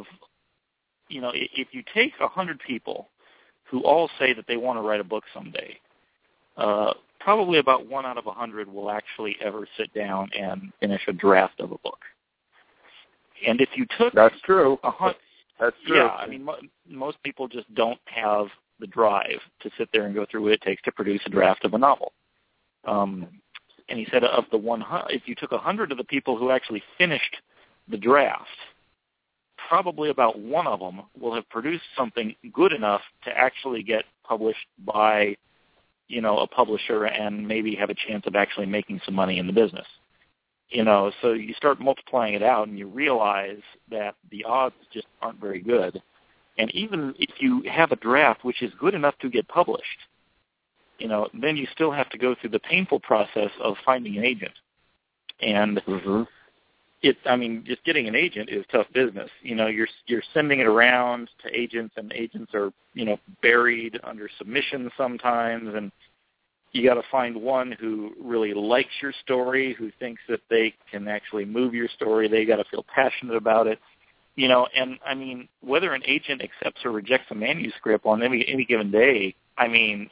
if you take 100 people who all say that they want to write a book someday, probably about 1 out of 100 will actually ever sit down and finish a draft of a book. And if you took... That's true. That's true. Yeah, I mean, most people just don't have the drive to sit there and go through what it takes to produce a draft of a novel. And he said if you took 100 of the people who actually finished the draft, probably about 1 of them will have produced something good enough to actually get published by, a publisher and maybe have a chance of actually making some money in the business. So you start multiplying it out and you realize that the odds just aren't very good. And even if you have a draft which is good enough to get published, then you still have to go through the painful process of finding an agent. And just getting an agent is tough business. You're sending it around to agents, and agents are, buried under submissions sometimes, and you got to find one who really likes your story, who thinks that they can actually move your story. They got to feel passionate about it. And I mean, whether an agent accepts or rejects a manuscript on any given day, I mean,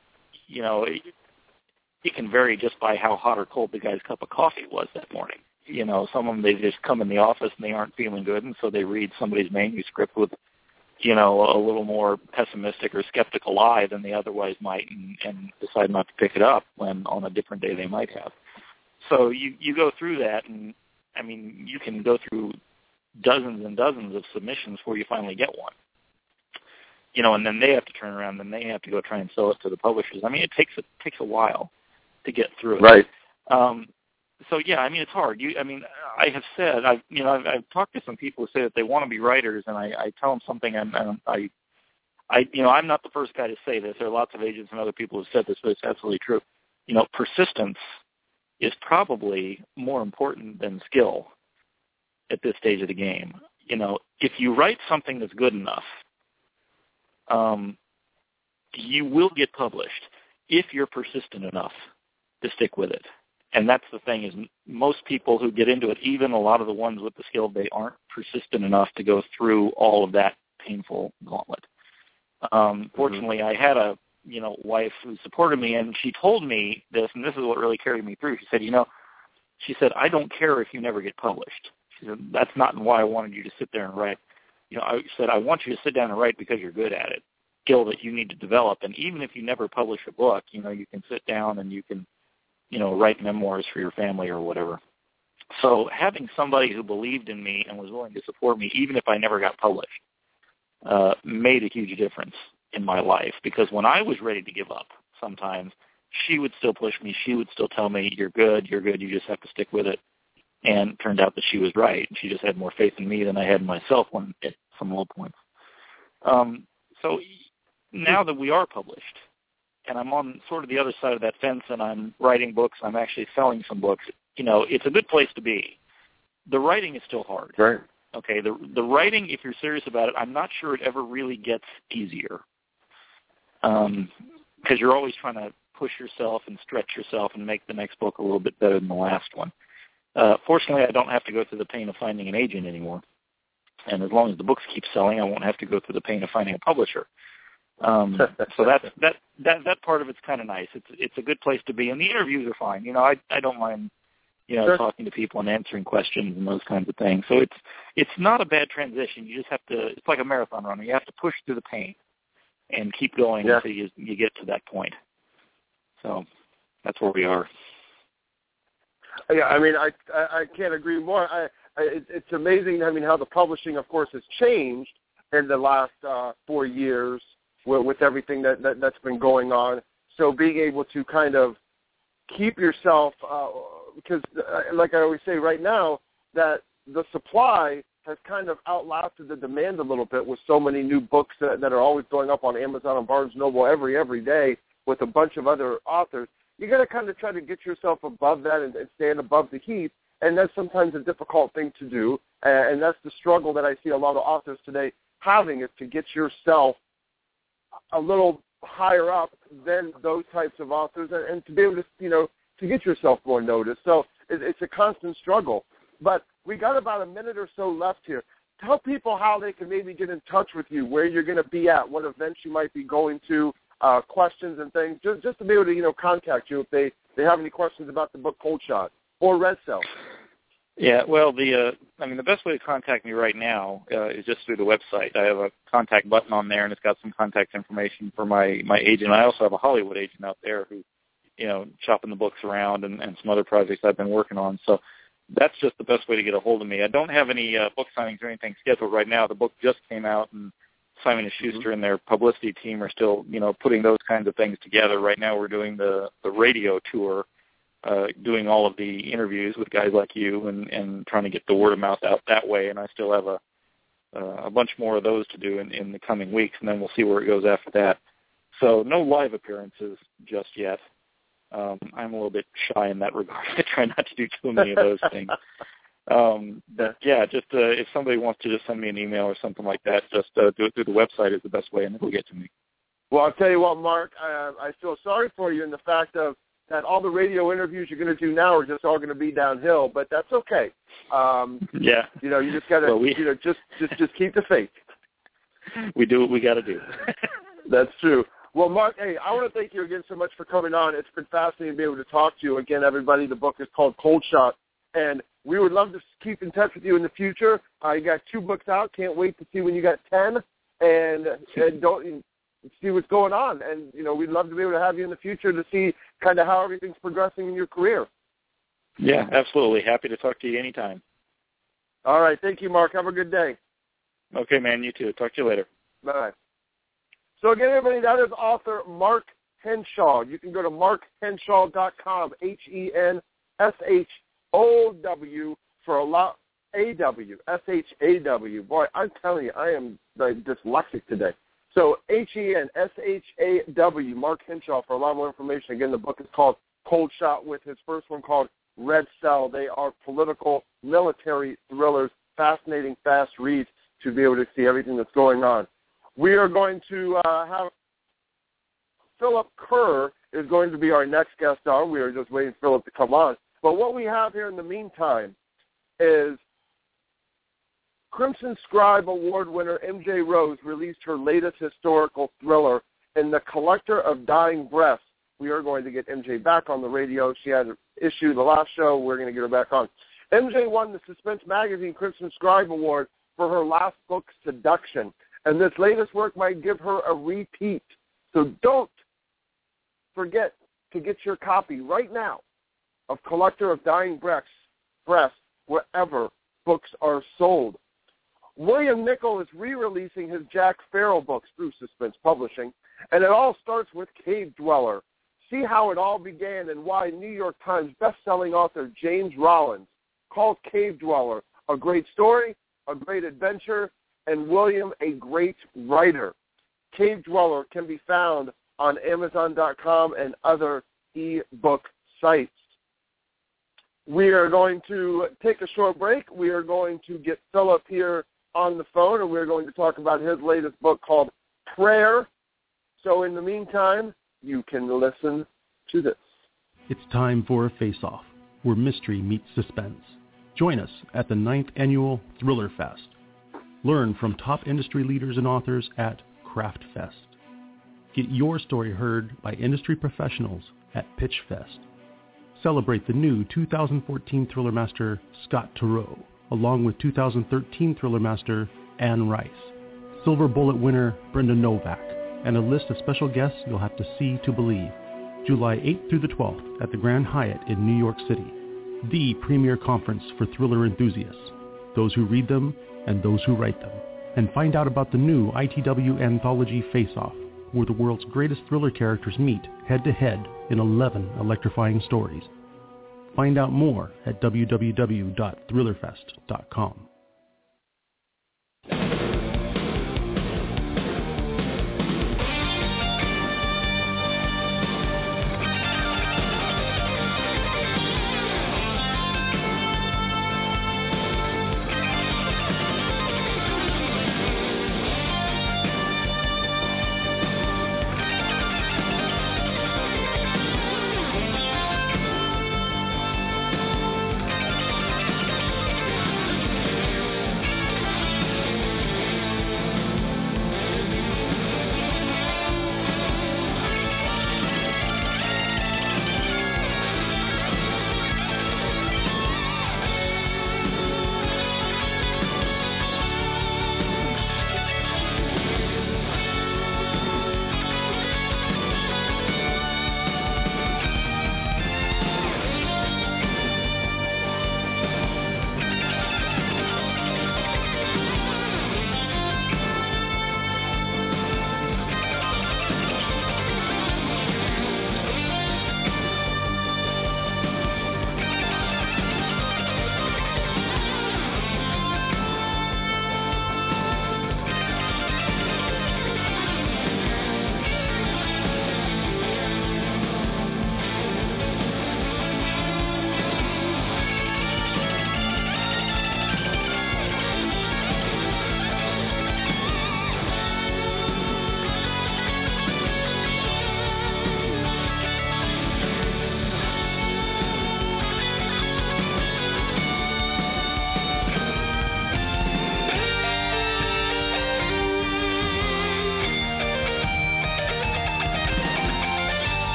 it can vary just by how hot or cold the guy's cup of coffee was that morning. Some of them, they just come in the office and they aren't feeling good, and so they read somebody's manuscript with, a little more pessimistic or skeptical eye than they otherwise might, and decide not to pick it up when on a different day they might have. So you go through that, and, I mean, you can go through dozens and dozens of submissions before you finally get one. And then they have to turn around, and they have to go try and sell it to the publishers. I mean, it takes a while to get through it. Right. So, yeah, I mean, it's hard. I have said, I've talked to some people who say that they want to be writers, and I tell them something, and I'm not the first guy to say this. There are lots of agents and other people who have said this, but it's absolutely true. Persistence is probably more important than skill at this stage of the game. If you write something that's good enough, you will get published if you're persistent enough to stick with it. And that's the thing, is most people who get into it, even a lot of the ones with the skill, they aren't persistent enough to go through all of that painful gauntlet. Fortunately, I had a wife who supported me, and she told me this, and this is what really carried me through. She said, I don't care if you never get published. She said, that's not why I wanted you to sit there and write. I said, I want you to sit down and write because you're good at it, skill that you need to develop. And even if you never publish a book, you can sit down and you can, write memoirs for your family or whatever. So having somebody who believed in me and was willing to support me, even if I never got published, made a huge difference in my life. Because when I was ready to give up, sometimes she would still push me. She would still tell me, you're good, you just have to stick with it. And it turned out that she was right. She just had more faith in me than I had in myself at some low points. So now that we are published, and I'm on sort of the other side of that fence, and I'm writing books, I'm actually selling some books, it's a good place to be. The writing is still hard. Right. Okay, the writing, if you're serious about it, I'm not sure it ever really gets easier, because you're always trying to push yourself and stretch yourself and make the next book a little bit better than the last one. Fortunately, I don't have to go through the pain of finding an agent anymore, and as long as the books keep selling, I won't have to go through the pain of finding a publisher. So that part of it's kind of nice. It's a good place to be, and the interviews are fine. I don't mind Sure. talking to people and answering questions and those kinds of things. So it's not a bad transition. You just have to. It's like a marathon runner. You have to push through the pain and keep going until you get to that point. So that's where we are. Yeah, I mean, I can't agree more. It's amazing. I mean, how the publishing, of course, has changed in the last 4 years with everything that's been going on. So being able to kind of keep yourself, because like I always say, right now that the supply has kind of outlasted the demand a little bit with so many new books that are always going up on Amazon and Barnes & Noble every day with a bunch of other authors. You got to kind of try to get yourself above that and stand above the heap, and that's sometimes a difficult thing to do, and that's the struggle that I see a lot of authors today having, is to get yourself a little higher up than those types of authors, and to be able to, to get yourself more noticed. So it's a constant struggle. But we got about a minute or so left here. Tell people how they can maybe get in touch with you, where you're going to be at, what events you might be going to, questions and things, just to be able to, contact you if they have any questions about the book Cold Shot or Red Cell. Yeah, well, the best way to contact me right now is just through the website. I have a contact button on there, and it's got some contact information for my agent. I also have a Hollywood agent out there who, shopping the books around and some other projects I've been working on. So that's just the best way to get a hold of me. I don't have any book signings or anything scheduled right now. The book just came out, and Simon & Schuster and their publicity team are still, putting those kinds of things together. Right now we're doing the radio tour, doing all of the interviews with guys like you and trying to get the word of mouth out that way. And I still have a bunch more of those to do in the coming weeks, and then we'll see where it goes after that. So no live appearances just yet. I'm a little bit shy in that regard. I try not to do too many of those things. But yeah, just if somebody wants to just send me an email or something like that, just do it through the website is the best way, and it'll get to me. Well, I'll tell you what, Mark, I feel sorry for you in the fact of that all the radio interviews you're going to do now are just all going to be downhill, but that's okay. Yeah. You just got to, just keep the faith. We do what we got to do. That's true. Well, Mark, hey, I want to thank you again so much for coming on. It's been fascinating to be able to talk to you. Again, everybody, the book is called Cold Shot, and we would love to keep in touch with you in the future. You got 2 books out. Can't wait to see when you got 10, and don't see what's going on. And, we'd love to be able to have you in the future to see kind of how everything's progressing in your career. Yeah, absolutely. Happy to talk to you anytime. All right. Thank you, Mark. Have a good day. Okay, man. You too. Talk to you later. Bye. So, again, everybody, that is author Mark Henshaw. You can go to markhenshaw.com, HENSHOW, for a lot. A-W, S-H-A-W. Boy, I'm telling you, I am dyslexic today. So H-E-N-S-H-A-W, Mark Henshaw, for a lot more information. Again, the book is called Cold Shot, with his first one called Red Cell. They are political, military thrillers, fascinating, fast reads to be able to see everything that's going on. We are going to have Philip Kerr is going to be our next guest on. We are just waiting for Philip to come on. But what we have here in the meantime is Crimson Scribe Award winner M.J. Rose released her latest historical thriller, In the Collector of Dying Breaths. We are going to get M.J. back on the radio. She had an issue the last show. We're going to get her back on. M.J. won the Suspense Magazine Crimson Scribe Award for her last book, Seduction. And this latest work might give her a repeat. So don't forget to get your copy right now of Collector of Dying Breaths wherever books are sold. William Nicol is re-releasing his Jack Farrell books through Suspense Publishing, and it all starts with Cave Dweller. See how it all began and why New York Times best-selling author James Rollins called Cave Dweller a great story, a great adventure, and William a great writer. Cave Dweller can be found on Amazon.com and other e-book sites. We are going to take a short break. We are going to get Philip here on the phone, and we're going to talk about his latest book called Prayer. So in the meantime, you can listen to this. It's time for a face-off, where mystery meets suspense. Join us at the 9th Annual Thriller Fest. Learn from top industry leaders and authors at Craft Fest. Get your story heard by industry professionals at Pitch Fest. Celebrate the new 2014 Thriller Master Scott Turow, along with 2013 Thriller Master Anne Rice, Silver Bullet winner Brenda Novak, and a list of special guests you'll have to see to believe. July 8th through the 12th at the Grand Hyatt in New York City, the premier conference for thriller enthusiasts, those who read them and those who write them. And find out about the new ITW anthology Face Off, where the world's greatest thriller characters meet head-to-head in 11 electrifying stories. Find out more at www.thrillerfest.com.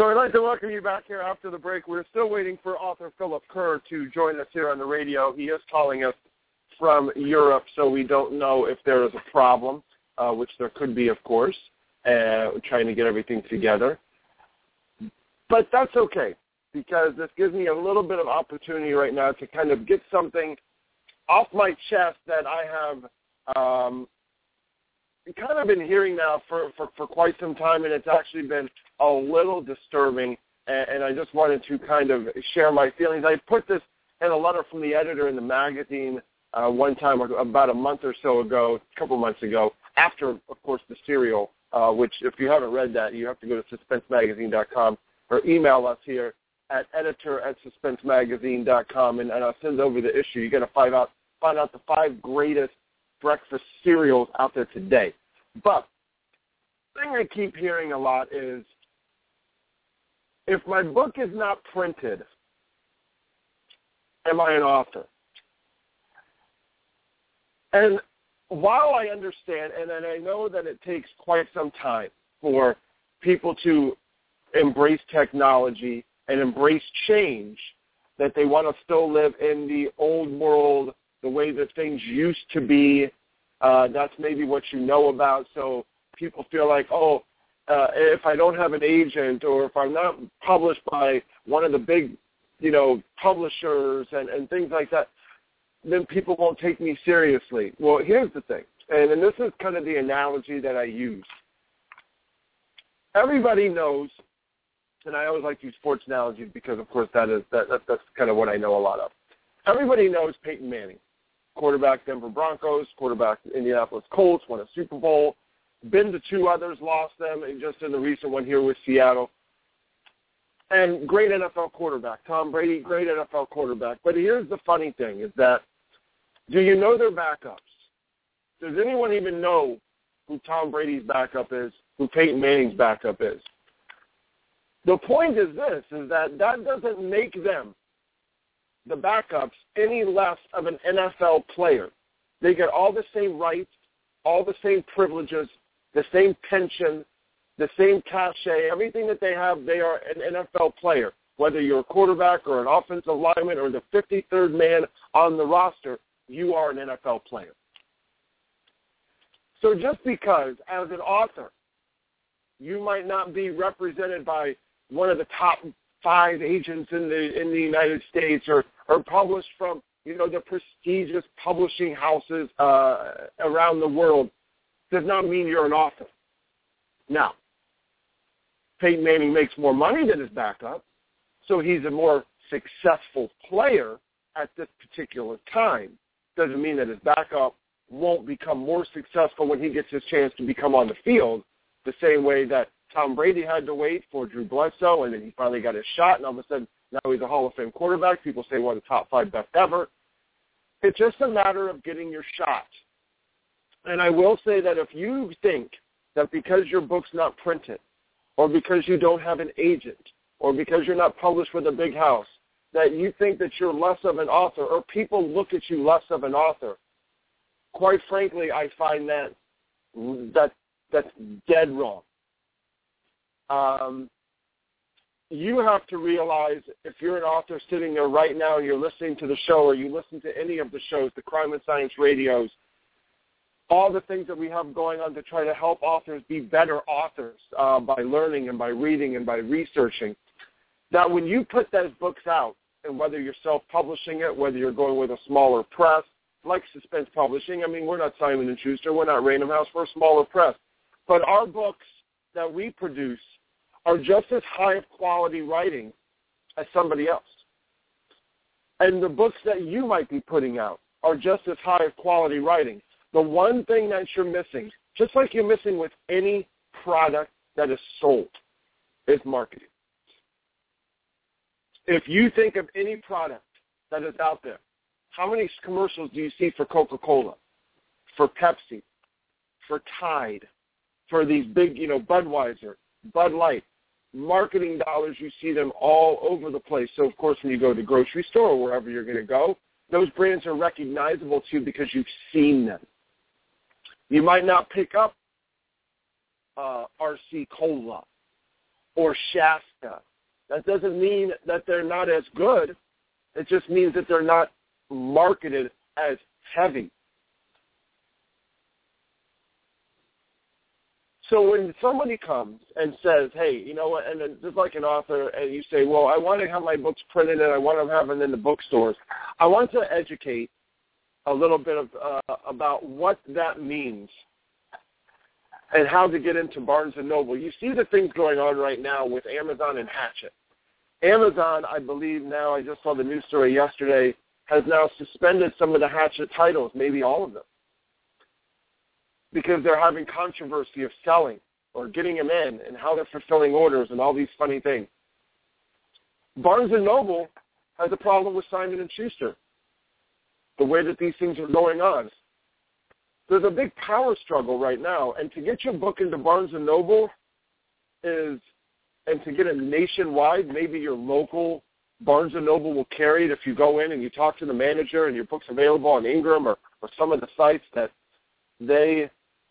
So I'd like to welcome you back here after the break. We're still waiting for author Philip Kerr to join us here on the radio. He is calling us from Europe, so we don't know if there is a problem, which there could be, of course, trying to get everything together. But that's okay, because this gives me a little bit of opportunity right now to kind of get something off my chest that I have kind of been hearing now for quite some time, and it's actually been a little disturbing, and I just wanted to kind of share my feelings. I put this in a letter from the editor in the magazine one time, about a month or so ago, a couple months ago, after, of course, the serial, which if you haven't read that, you have to go to suspensemagazine.com or email us here at editor@suspensemagazine.com, and I'll send over the issue. You're going to find out the 5 greatest breakfast cereals out there today. But the thing I keep hearing a lot is, if my book is not printed, am I an author? And while I understand, and I know that it takes quite some time for people to embrace technology and embrace change, that they want to still live in the old world, the way that things used to be, that's maybe what you know about. So people feel like, if I don't have an agent, or if I'm not published by one of the big, publishers and things like that, then people won't take me seriously. Well, here's the thing, and this is kind of the analogy that I use. Everybody knows, and I always like to use sports analogies because, of course, that's kind of what I know a lot of. Everybody knows Peyton Manning, quarterback Denver Broncos, quarterback Indianapolis Colts, won a Super Bowl, been to 2 others, lost them, and just in the recent one here with Seattle. And great NFL quarterback. Tom Brady, great NFL quarterback. But here's the funny thing is that, do you know their backups? Does anyone even know who Tom Brady's backup is, who Peyton Manning's backup is? The point is this, is that doesn't make them, the backups, any less of an NFL player. They get all the same rights, all the same privileges, the same pension, the same cachet, everything that they have. They are an NFL player. Whether you're a quarterback or an offensive lineman or the 53rd man on the roster, you are an NFL player. So just because, as an author, you might not be represented by one of the top 5 agents in the United States, or published from the prestigious publishing houses around the world, does not mean you're an author. Now, Peyton Manning makes more money than his backup, so he's a more successful player at this particular time. Doesn't mean that his backup won't become more successful when he gets his chance to become on the field, the same way that Tom Brady had to wait for Drew Bledsoe, and then he finally got his shot, and all of a sudden now he's a Hall of Fame quarterback. People say one of the top 5 best ever. It's just a matter of getting your shot. And I will say that if you think that because your book's not printed, or because you don't have an agent, or because you're not published with a big house, that you think that you're less of an author, or people look at you less of an author, quite frankly, I find that's dead wrong. You have to realize, if you're an author sitting there right now and you're listening to the show, or you listen to any of the shows, the Crime and Science radios, all the things that we have going on to try to help authors be better authors by learning and by reading and by researching, that when you put those books out, and whether you're self-publishing it, whether you're going with a smaller press, like Suspense Publishing, I mean, we're not Simon & Schuster, we're not Random House, we're a smaller press. But our books that we produce are just as high of quality writing as somebody else. And the books that you might be putting out are just as high of quality writing. The one thing that you're missing, just like you're missing with any product that is sold, is marketing. If you think of any product that is out there, how many commercials do you see for Coca-Cola, for Pepsi, for Tide, for these big, Budweiser, Bud Light? Marketing dollars, you see them all over the place. So, of course, when you go to the grocery store or wherever you're going to go, those brands are recognizable to you because you've seen them. You might not pick up RC Cola, or Shasta. That doesn't mean that they're not as good. It just means that they're not marketed as heavy. So when somebody comes and says, hey, you know what, and then just like an author, and you say, well, I want to have my books printed and I want to have them in the bookstores, I want to educate a little bit about what that means and how to get into Barnes & Noble. You see the things going on right now with Amazon and Hachette. Amazon, I believe now, I just saw the news story yesterday, has now suspended some of the Hachette titles, maybe all of them, because they're having controversy of selling or getting them in and how they're fulfilling orders and all these funny things. Barnes & Noble has a problem with Simon & Schuster, the way that these things are going on. There's a big power struggle right now, and to get your book into Barnes & Noble and to get it nationwide, maybe your local Barnes & Noble will carry it if you go in and you talk to the manager and your book's available on Ingram or some of the sites that they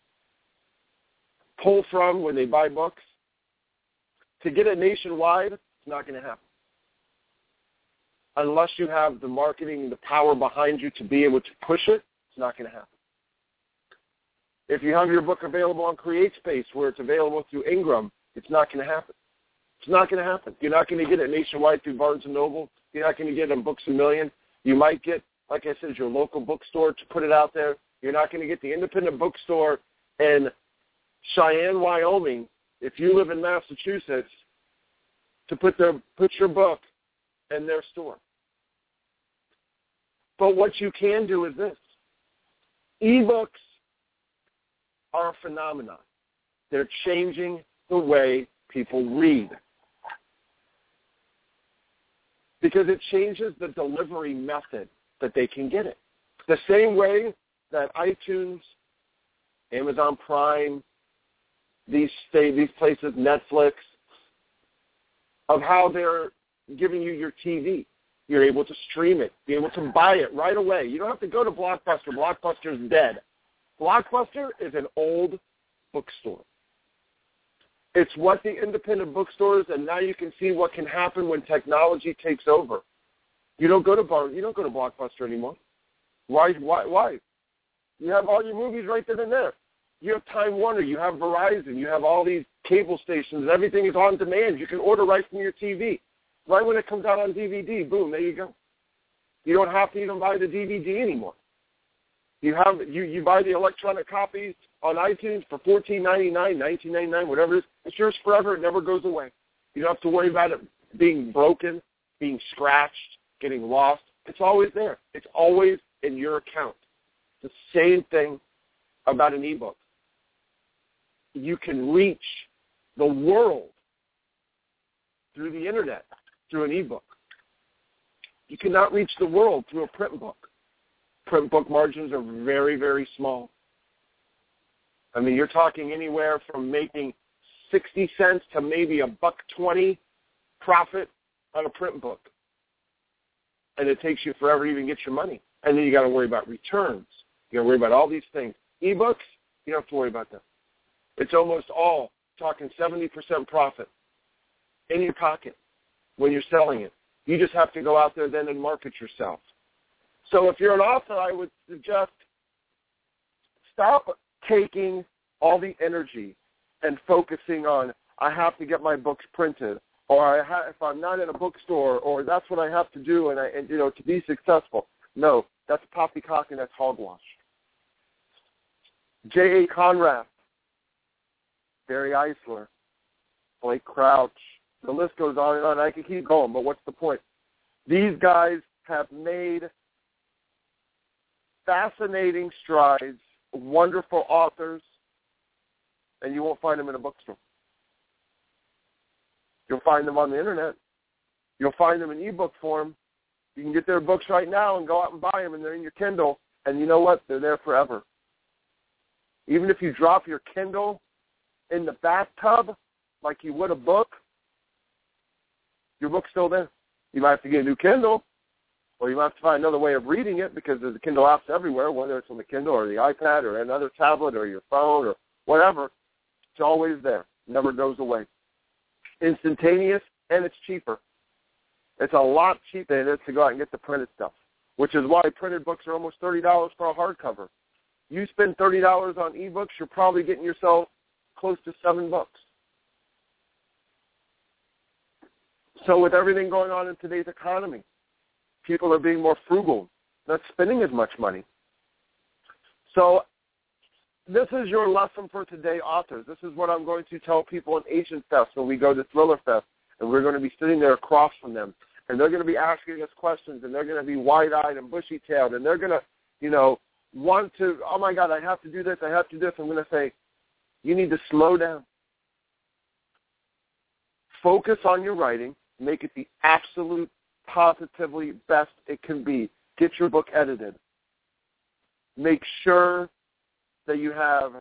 pull from when they buy books. To get it nationwide, it's not going to happen. Unless you have the marketing, the power behind you to be able to push it, it's not going to happen. If you have your book available on CreateSpace where it's available through Ingram, it's not going to happen. It's not going to happen. You're not going to get it nationwide through Barnes & Noble. You're not going to get it on Books A Million. You might get, like I said, your local bookstore to put it out there. You're not going to get the independent bookstore in Cheyenne, Wyoming, if you live in Massachusetts, to put your book in their store. But what you can do is this. E-books are a phenomenon. They're changing the way people read, because it changes the delivery method that they can get it. The same way that iTunes, Amazon Prime, these places, Netflix, of how they're giving you your TV. You're able to stream it, be able to buy it right away. You don't have to go to Blockbuster. Blockbuster's dead. Blockbuster is an old bookstore. It's what the independent bookstores, and now you can see what can happen when technology takes over. You don't go to Blockbuster anymore. Why? You have all your movies right then and there. You have Time Warner, you have Verizon, you have all these cable stations. Everything is on demand. You can order right from your TV. Right when it comes out on DVD, boom, there you go. You don't have to even buy the DVD anymore. You buy the electronic copies on iTunes for $14.99, $19.99, whatever it is. It's yours forever. It never goes away. You don't have to worry about it being broken, being scratched, getting lost. It's always there. It's always in your account. It's the same thing about an ebook. You can reach the world through the internet, through an ebook. You cannot reach the world through a print book. Print book margins are very, very small. I mean, you're talking anywhere from making 60 cents to maybe $1.20 profit on a print book. And it takes you forever to even get your money. And then you got to worry about returns. You got to worry about all these things. Ebooks, you don't have to worry about that. It's almost all talking 70% profit in your pocket when you're selling it. You just have to go out there then and market yourself. So if you're an author, I would suggest stop taking all the energy and focusing on, I have to get my books printed, or if I'm not in a bookstore, or that's what I have to do, and to be successful. No, that's poppycock and that's hogwash. J.A. Conrad, Barry Eisler, Blake Crouch, the list goes on and on. I can keep going, but what's the point? These guys have made fascinating strides, wonderful authors, and you won't find them in a bookstore. You'll find them on the internet. You'll find them in ebook form. You can get their books right now and go out and buy them, and they're in your Kindle, and you know what? They're there forever. Even if you drop your Kindle in the bathtub like you would a book, your book's still there. You might have to get a new Kindle, or you might have to find another way of reading it because there's the Kindle apps everywhere, whether it's on the Kindle or the iPad or another tablet or your phone or whatever. It's always there. It never goes away. instantaneous, and it's cheaper. It's a lot cheaper than it is to go out and get the printed stuff, which is why printed books are almost $30 for a hardcover. You spend $30 on ebooks, you're probably getting yourself close to $7. So with everything going on in today's economy, people are being more frugal, not spending as much money. So this is your lesson for today, authors. This is what I'm going to tell people in Agent Fest when we go to Thriller Fest, and we're going to be sitting there across from them, and they're going to be asking us questions, and they're going to be wide-eyed and bushy-tailed, and they're going to, want to, oh, my God, I have to do this, I have to do this. I'm going to say, you need to slow down. Focus on your writing. Make it the absolute, positively best it can be. Get your book edited. Make sure that you have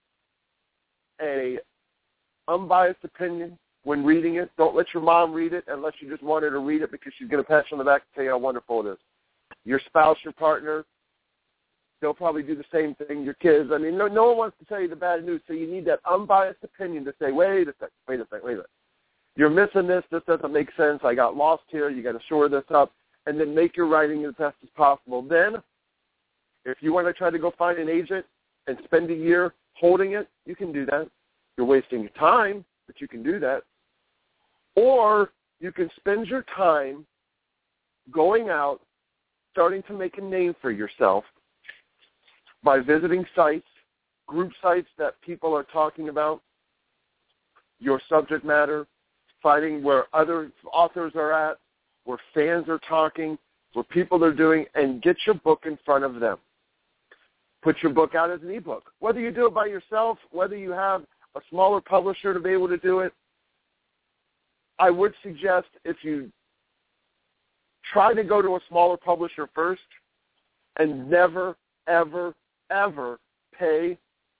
a unbiased opinion when reading it. Don't let your mom read it unless you just want her to read it because she's going to pat you on the back and tell you how wonderful it is. Your spouse, your partner, they'll probably do the same thing. Your kids. I mean, no one wants to tell you the bad news, so you need that unbiased opinion to say, wait a second. You're missing this. This doesn't make sense. I got lost here. You got to shore this up, and then make your writing as best as possible. Then, if you want to try to go find an agent and spend a year holding it, you can do that. You're wasting your time, but you can do that. Or you can spend your time going out, starting to make a name for yourself by visiting sites, group sites that people are talking about, your subject matter, finding where other authors are at, where fans are talking, where people are doing, and get your book in front of them. Put your book out as an ebook. Whether you do it by yourself, whether you have a smaller publisher to be able to do it, I would suggest if you try to go to a smaller publisher first and never, ever, ever pay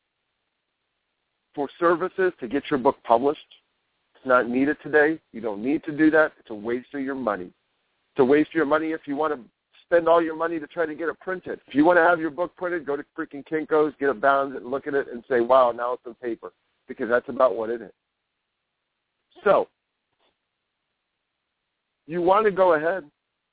for services to get your book published. It's not needed today. You don't need to do that. It's a waste of your money. It's a waste of your money if you want to spend all your money to try to get it printed. If you want to have your book printed, go to freaking Kinko's, get it bound, and look at it and say, wow, now it's on paper, because that's about what it is. So you want to go ahead,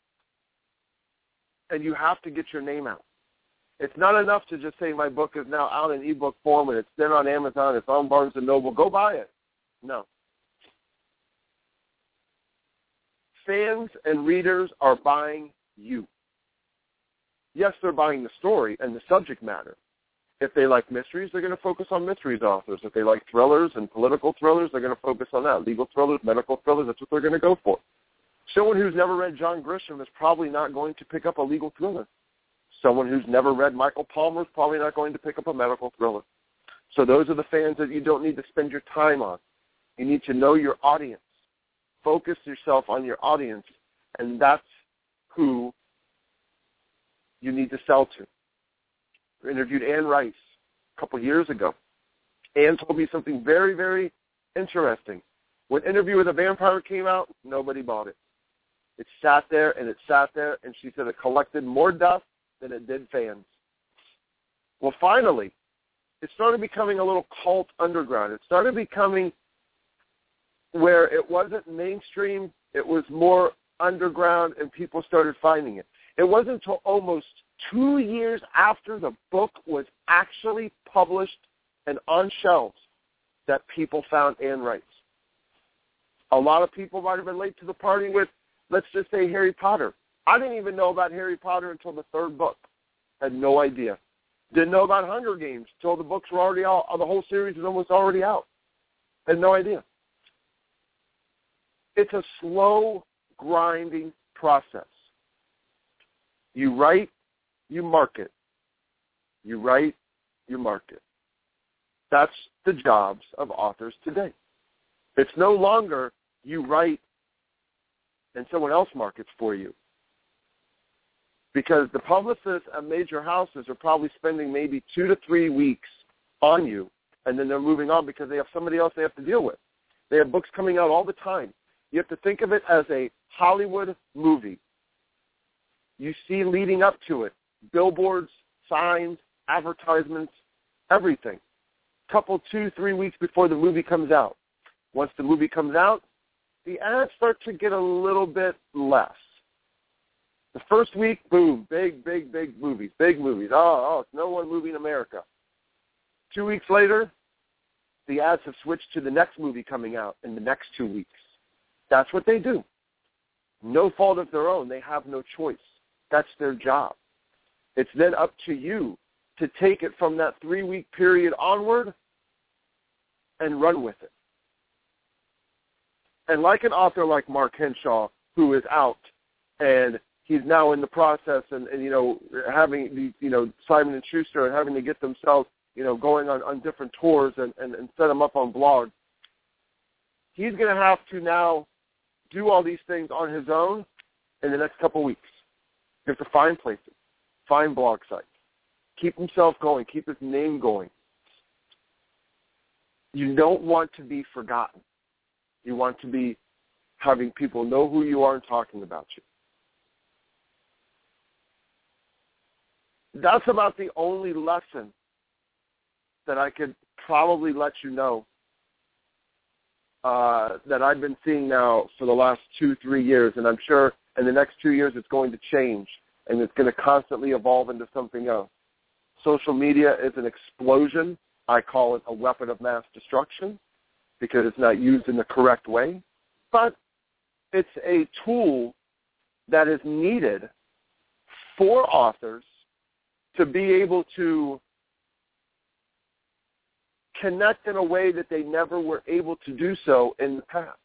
and you have to get your name out. It's not enough to just say my book is now out in ebook form and it's then on Amazon, it's on Barnes & Noble. Go buy it. No. Fans and readers are buying you. Yes, they're buying the story and the subject matter. If they like mysteries, they're going to focus on mysteries authors. If they like thrillers and political thrillers, they're going to focus on that. Legal thrillers, medical thrillers, that's what they're going to go for. Someone who's never read John Grisham is probably not going to pick up a legal thriller. Someone who's never read Michael Palmer is probably not going to pick up a medical thriller. So those are the fans that you don't need to spend your time on. You need to know your audience. Focus yourself on your audience, and that's who you need to sell to. I interviewed Anne Rice a couple years ago. Anne told me something very, very interesting. When Interview with a Vampire came out, nobody bought it. It sat there, and she said it collected more dust than it did fans. Well, finally, it started becoming a little cult underground. It started becoming where it wasn't mainstream, it was more underground, and people started finding it. It wasn't until almost 2 years after the book was actually published and on shelves that people found Anne Rice. A lot of people might have been late to the party with, let's just say, Harry Potter. I didn't even know about Harry Potter until the third book. Had no idea. Didn't know about Hunger Games until the books were already out. The whole series was almost already out. Had no idea. It's a slow, grinding process. You write, you market. You write, you market. That's the jobs of authors today. It's no longer you write and someone else markets for you. Because the publicists at major houses are probably spending maybe 2 to 3 weeks on you, and then they're moving on because they have somebody else they have to deal with. They have books coming out all the time. You have to think of it as a Hollywood movie. You see leading up to it, billboards, signs, advertisements, everything. Couple 2-3 weeks before the movie comes out. Once the movie comes out, the ads start to get a little bit less. The first week, boom, big movies, big movies. Oh, it's no one movie in America. 2 weeks later, the ads have switched to the next movie coming out in the next 2 weeks. That's what they do. No fault of their own. They have no choice. That's their job. It's then up to you to take it from that 3-week period onward and run with it. And like an author like Mark Henshaw, who is out, and he's now in the process and having the, Simon & Schuster and having to get themselves, going on different tours and set them up on blogs. He's going to have to now do all these things on his own in the next couple of weeks. You have to find places, find blog sites, keep himself going, keep his name going. You don't want to be forgotten. You want to be having people know who you are and talking about you. That's about the only lesson that I could probably let you know that I've been seeing now for the last 2-3 years, and I'm sure in the next 2 years it's going to change, and it's going to constantly evolve into something else. Social media is an explosion. I call it a weapon of mass destruction because it's not used in the correct way, but it's a tool that is needed for authors to be able to connect in a way that they never were able to do so in the past.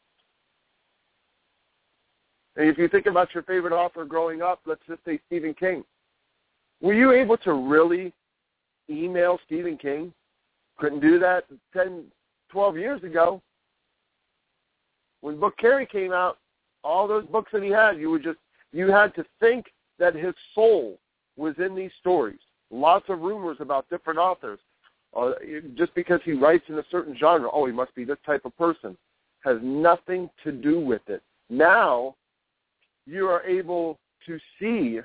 And if you think about your favorite author growing up, let's just say Stephen King, were you able to really email Stephen King? Couldn't do that 10, 12 years ago. When Book Carry came out, all those books that he had, you had to think that his soul was in these stories. Lots of rumors about different authors. Just because he writes in a certain genre, he must be this type of person. Has nothing to do with it. Now, you are able to see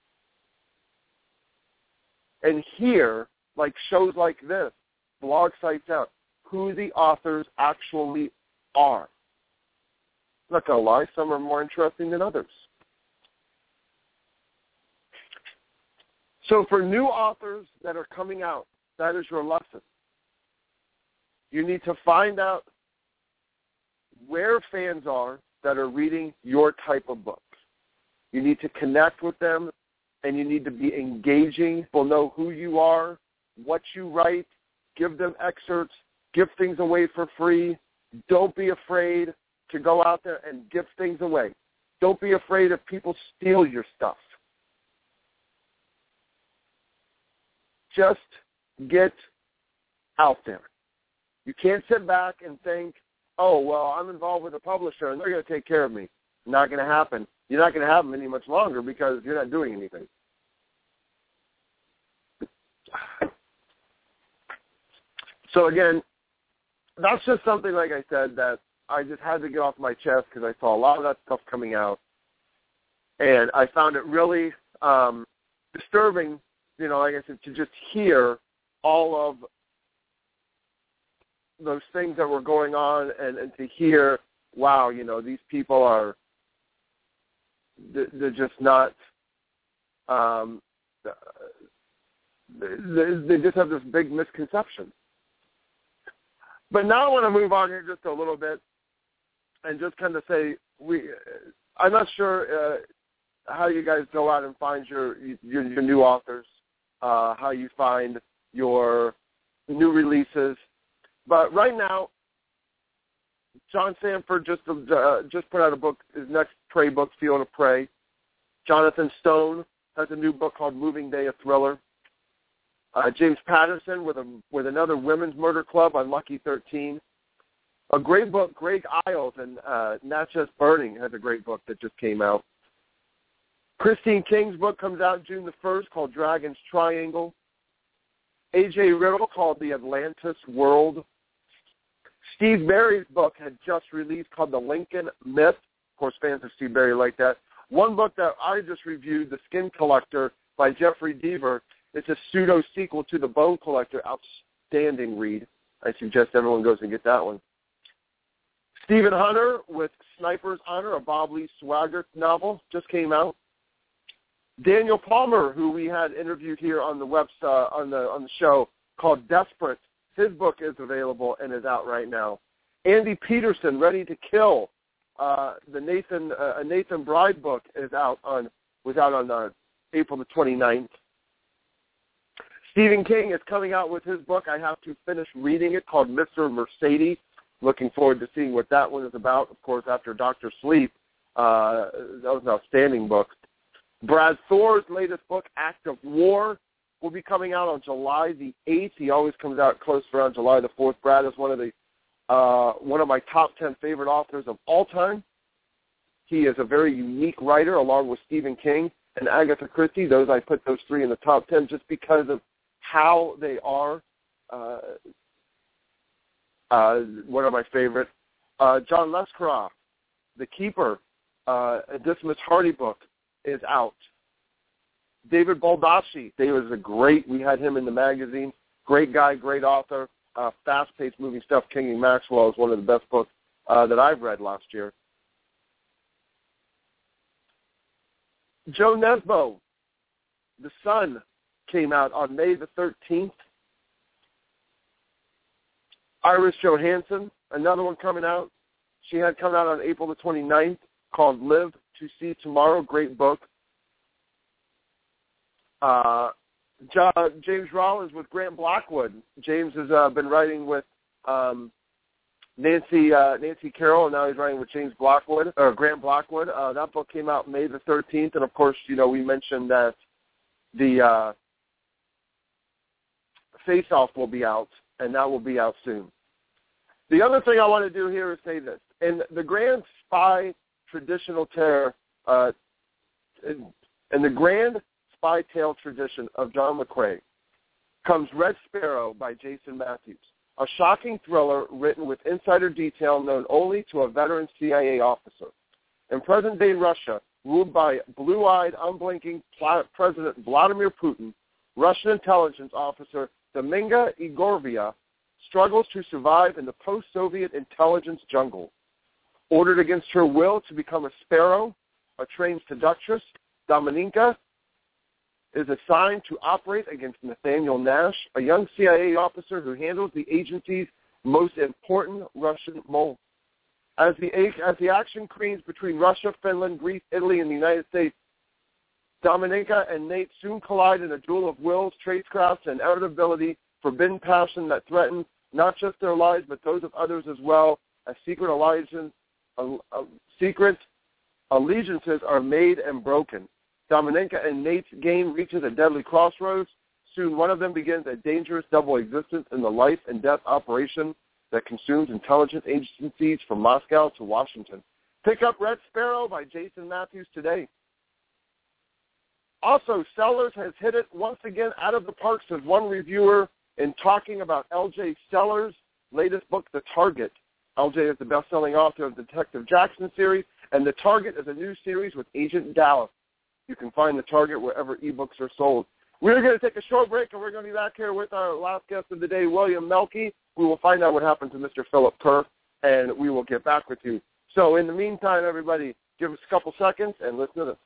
and hear, like shows like this, blog sites out, who the authors actually are. I'm not going to lie, some are more interesting than others. So for new authors that are coming out, that is your lesson. You need to find out where fans are that are reading your type of book. You need to connect with them, and you need to be engaging. People know who you are, what you write, give them excerpts, give things away for free. Don't be afraid to go out there and give things away. Don't be afraid if people steal your stuff. Just get out there. You can't sit back and think, I'm involved with a publisher and they're going to take care of me. Not going to happen. You're not going to have them any much longer because you're not doing anything. So again, that's just something, like I said, that I just had to get off my chest because I saw a lot of that stuff coming out. And I found it really disturbing, like I said, to just hear all of those things that were going on and to hear, wow, these people are, they're just not, they just have this big misconception. But now I want to move on here just a little bit and just kind of say, I'm not sure how you guys go out and find your new authors, how you find your new releases. But right now, John Sanford just put out a book, his next Prey book, Field of Prey. Jonathan Stone has a new book called Moving Day, a thriller. James Patterson with another women's murder club on Lucky 13. A great book, Greg Isles and Not Just Burning has a great book that just came out. Christine King's book comes out June the 1st called Dragon's Triangle. A.J. Riddle called The Atlantis World. Steve Berry's book had just released called The Lincoln Myth. Of course, fans of Steve Berry like that. One book that I just reviewed, The Skin Collector by Jeffrey Deaver. It's a pseudo-sequel to The Bone Collector. Outstanding read. I suggest everyone goes and get that one. Stephen Hunter with Sniper's Honor, a Bob Lee Swigert novel, just came out. Daniel Palmer, who we had interviewed here on the on the show, called Desperate. His book is available and is out right now. Andy Peterson, Ready to Kill, the Nathan Bride book was out on April the 29th. Stephen King is coming out with his book. I have to finish reading it, called Mr. Mercedes. Looking forward to seeing what that one is about. Of course, after Dr. Sleep, that was an outstanding book. Brad Thor's latest book, Act of War, will be coming out on July the 8th. He always comes out close around July the 4th. Brad is one of my top 10 favorite authors of all time. He is a very unique writer, along with Stephen King and Agatha Christie. I put those three in the top 10 just because of how they are. One of my favorite. John Leskroff, The Keeper, a Dismas Hardy book, is out. David Baldacci, we had him in the magazine. Great guy, great author, fast-paced moving stuff. King and Maxwell is one of the best books that I've read last year. Joe Nesbo, The Sun, came out on May the 13th. Iris Johansson, another one coming out. She had come out on April the 29th, called Live to See Tomorrow. Great book. James Rollins with Grant Blackwood. James has been writing with Nancy Carroll, and now he's writing with Grant Blackwood. That book came out May the 13th, and of course, we mentioned that the Face Off will be out, and that will be out soon. The other thing I want to do here is say this. In the grand spy traditional tale, in the grand spy tale tradition of John McQuay, comes Red Sparrow by Jason Matthews, a shocking thriller written with insider detail known only to a veteran CIA officer. In present-day Russia, ruled by blue-eyed, unblinking President Vladimir Putin, Russian intelligence officer Dominga Igorova struggles to survive in the post-Soviet intelligence jungle. Ordered against her will to become a sparrow, a trained seductress, Dominika is assigned to operate against Nathaniel Nash, a young CIA officer who handles the agency's most important Russian mole. As the action careens between Russia, Finland, Greece, Italy, and the United States, Dominika and Nate soon collide in a duel of wills, tradecraft, and irritability, forbidden passion that threatens not just their lives but those of others as well, as secret allegiances are made and broken. Dominika and Nate's game reaches a deadly crossroads. Soon one of them begins a dangerous double existence in the life and death operation that consumes intelligence agencies from Moscow to Washington. Pick up Red Sparrow by Jason Matthews today. Also, Sellers has hit it once again out of the park, says one reviewer, in talking about L.J. Sellers' latest book, The Target. L.J. is the best-selling author of the Detective Jackson series, and The Target is a new series with Agent Dallas. You can find The Target wherever ebooks are sold. We're going to take a short break, and we're going to be back here with our last guest of the day, William Melke. We will find out what happened to Mr. Philip Kerr, and we will get back with you. So in the meantime, everybody, give us a couple seconds and listen to this.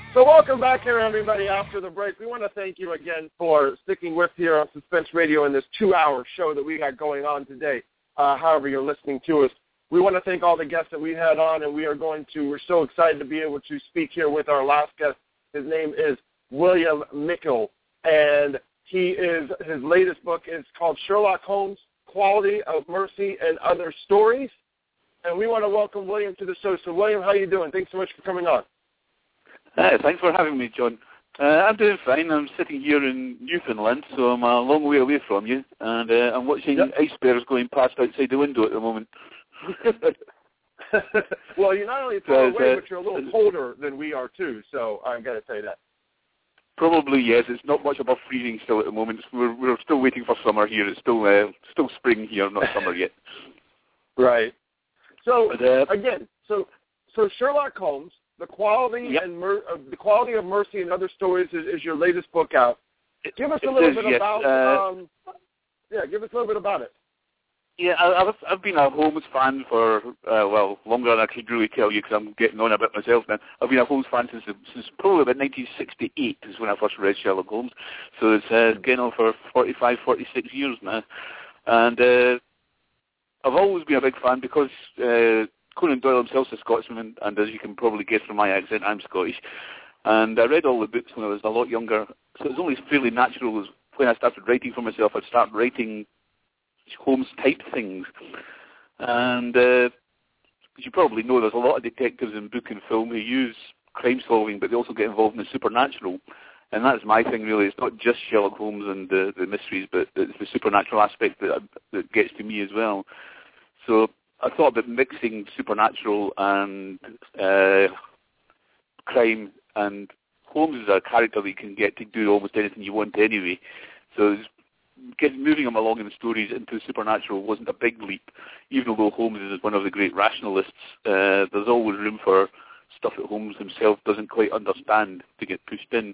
So welcome back here, everybody, after the break. We want to thank you again for sticking with here on Suspense Radio in this 2-hour show that we got going on today, however you're listening to us. We want to thank all the guests that we had on, and we're so excited to be able to speak here with our last guest. His name is William Mickle, and his latest book is called Sherlock Holmes, Quality of Mercy and Other Stories. And we want to welcome William to the show. So, William, how are you doing? Thanks so much for coming on. Thanks for having me, John. I'm doing fine. I'm sitting here in Newfoundland, so I'm a long way away from you, and I'm watching icebergs going past outside the window at the moment. Well, you're not only far away, but you're a little colder than we are, too, so I've got to say that. Probably, yes. It's not much above freezing still at the moment. We're still waiting for summer here. It's still spring here, not summer yet. Right. So, again, so Sherlock Holmes, The Quality the Quality of Mercy and Other Stories is your latest book out. Give us a little bit about give us a little bit about it. Yeah, I've been a Holmes fan for, longer than I could really tell you because I'm getting on a bit myself now. I've been a Holmes fan since probably about 1968 is when I first read Sherlock Holmes. So it's getting on for 45, 46 years now. And I've always been a big fan because Conan Doyle himself's a Scotsman, and as you can probably guess from my accent, I'm Scottish. And I read all the books when I was a lot younger, so it was only fairly natural as when I started writing for myself, I'd start writing Holmes-type things. And as you probably know, there's a lot of detectives in book and film who use crime-solving, but they also get involved in the supernatural. And that's my thing, really. It's not just Sherlock Holmes and the mysteries, but it's the supernatural aspect that gets to me as well. So I thought about mixing supernatural and crime, and Holmes is a character that you can get to do almost anything you want anyway. So moving him along in the stories into supernatural wasn't a big leap. Even though Holmes is one of the great rationalists, there's always room for stuff that Holmes himself doesn't quite understand to get pushed in.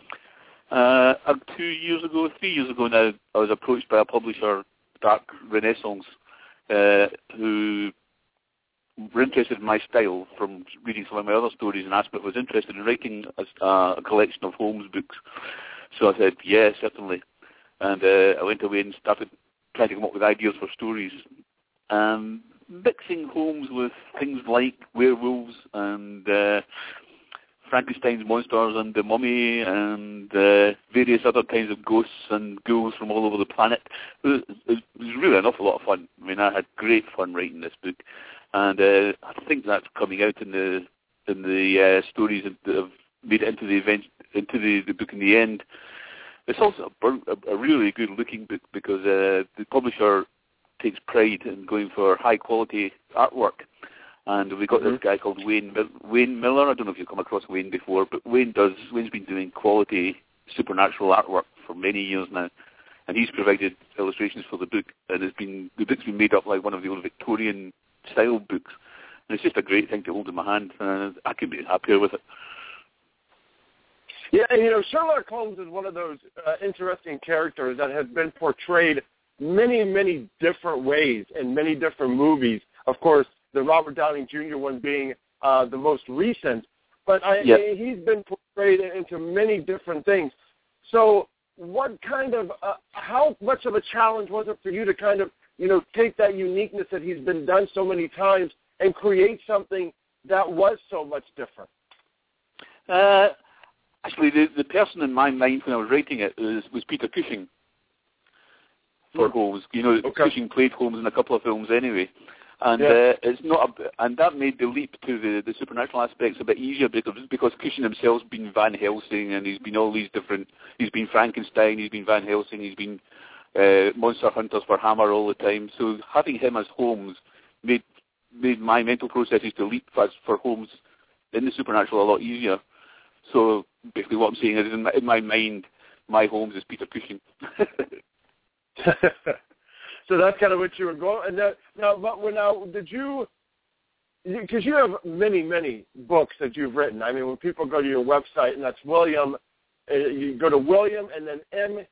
3 years ago now, I was approached by a publisher, Dark Renaissance, who were interested in my style from reading some of my other stories and asked me if I was interested in writing a collection of Holmes books. So I said, yeah, certainly. And I went away and started trying to come up with ideas for stories. Mixing Holmes with things like werewolves and Frankenstein's monsters and the mummy and various other kinds of ghosts and ghouls from all over the planet. It was really an awful lot of fun. I mean, I had great fun writing this book, and I think that's coming out in the stories that have made it into the book in the end. It's also a really good-looking book because the publisher takes pride in going for high-quality artwork. And we got this guy called Wayne Miller. I don't know if you've come across Wayne before, but Wayne's been doing quality supernatural artwork for many years now, and he's provided illustrations for the book. And the book's been made up like one of the old Victorian style books, and it's just a great thing to hold in my hand. I could be happier with it. Yeah, and Sherlock Holmes is one of those interesting characters that has been portrayed many, many different ways in many different movies. Of course, the Robert Downey Jr. one being the most recent. But he's been portrayed into many different things. So what kind of, how much of a challenge was it for you to kind of, take that uniqueness that he's been done so many times and create something that was so much different? Actually, the person in my mind when I was writing it was Peter Cushing for Holmes. Cushing played Holmes in a couple of films anyway. And it's not, and that made the leap to the supernatural aspects a bit easier because Cushing himself's been Van Helsing, and he's been all these different. He's been Frankenstein, he's been Van Helsing, he's been monster hunters for Hammer all the time. So having him as Holmes made my mental processes to leap for Holmes in the supernatural a lot easier. So basically, what I'm saying is, in my mind, my Holmes is Peter Cushing. So that's kind of what you were going. And now, did you? Because you have many, many books that you've written. I mean, when people go to your website, and that's William, you go to William and then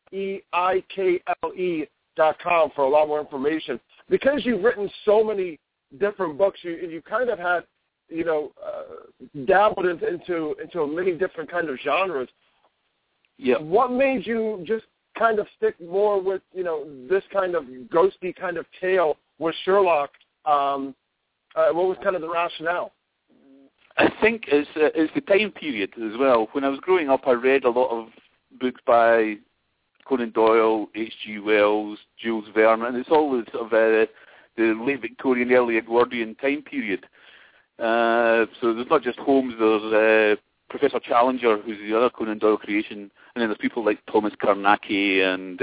MEIKLE.com for a lot more information. Because you've written so many different books, you kind of had, dabbled into many different kind of genres. Yeah. What made you just kind of stick more with, this kind of ghosty kind of tale with Sherlock? What was kind of the rationale? I think it's the time period as well. When I was growing up, I read a lot of books by Conan Doyle, H.G. Wells, Jules Verne, and it's all sort of the late Victorian, early Edwardian time period. So there's not just Holmes, there's Professor Challenger, who's the other Conan Doyle creation, and then there's people like Thomas Carnacki and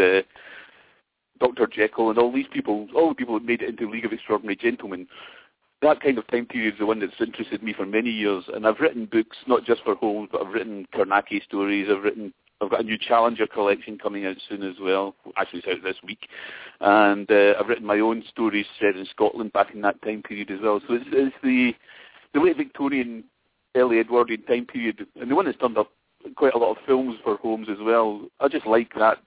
Dr. Jekyll and all the people that made it into League of Extraordinary Gentlemen. That kind of time period is the one that's interested me for many years, and I've written books not just for Holmes, but I've written Carnacki stories. I've got a new Challenger collection coming out soon as well. Actually, it's out this week, and I've written my own stories set in Scotland back in that time period as well. So it's the late Victorian, early Edwardian time period, and the one that's turned up quite a lot of films for Holmes as well. I just like that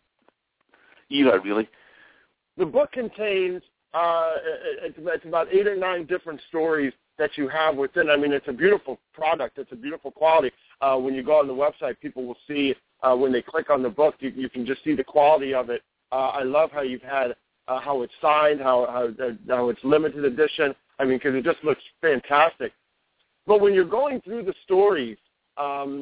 era, really. The book contains it's about 8 or 9 different stories that you have within. I mean, it's a beautiful product. It's a beautiful quality. When you go on the website, people will see when they click on the book, you can just see the quality of it. I love how you've had how it's signed, how it's limited edition. I mean, because it just looks fantastic. But when you're going through the stories and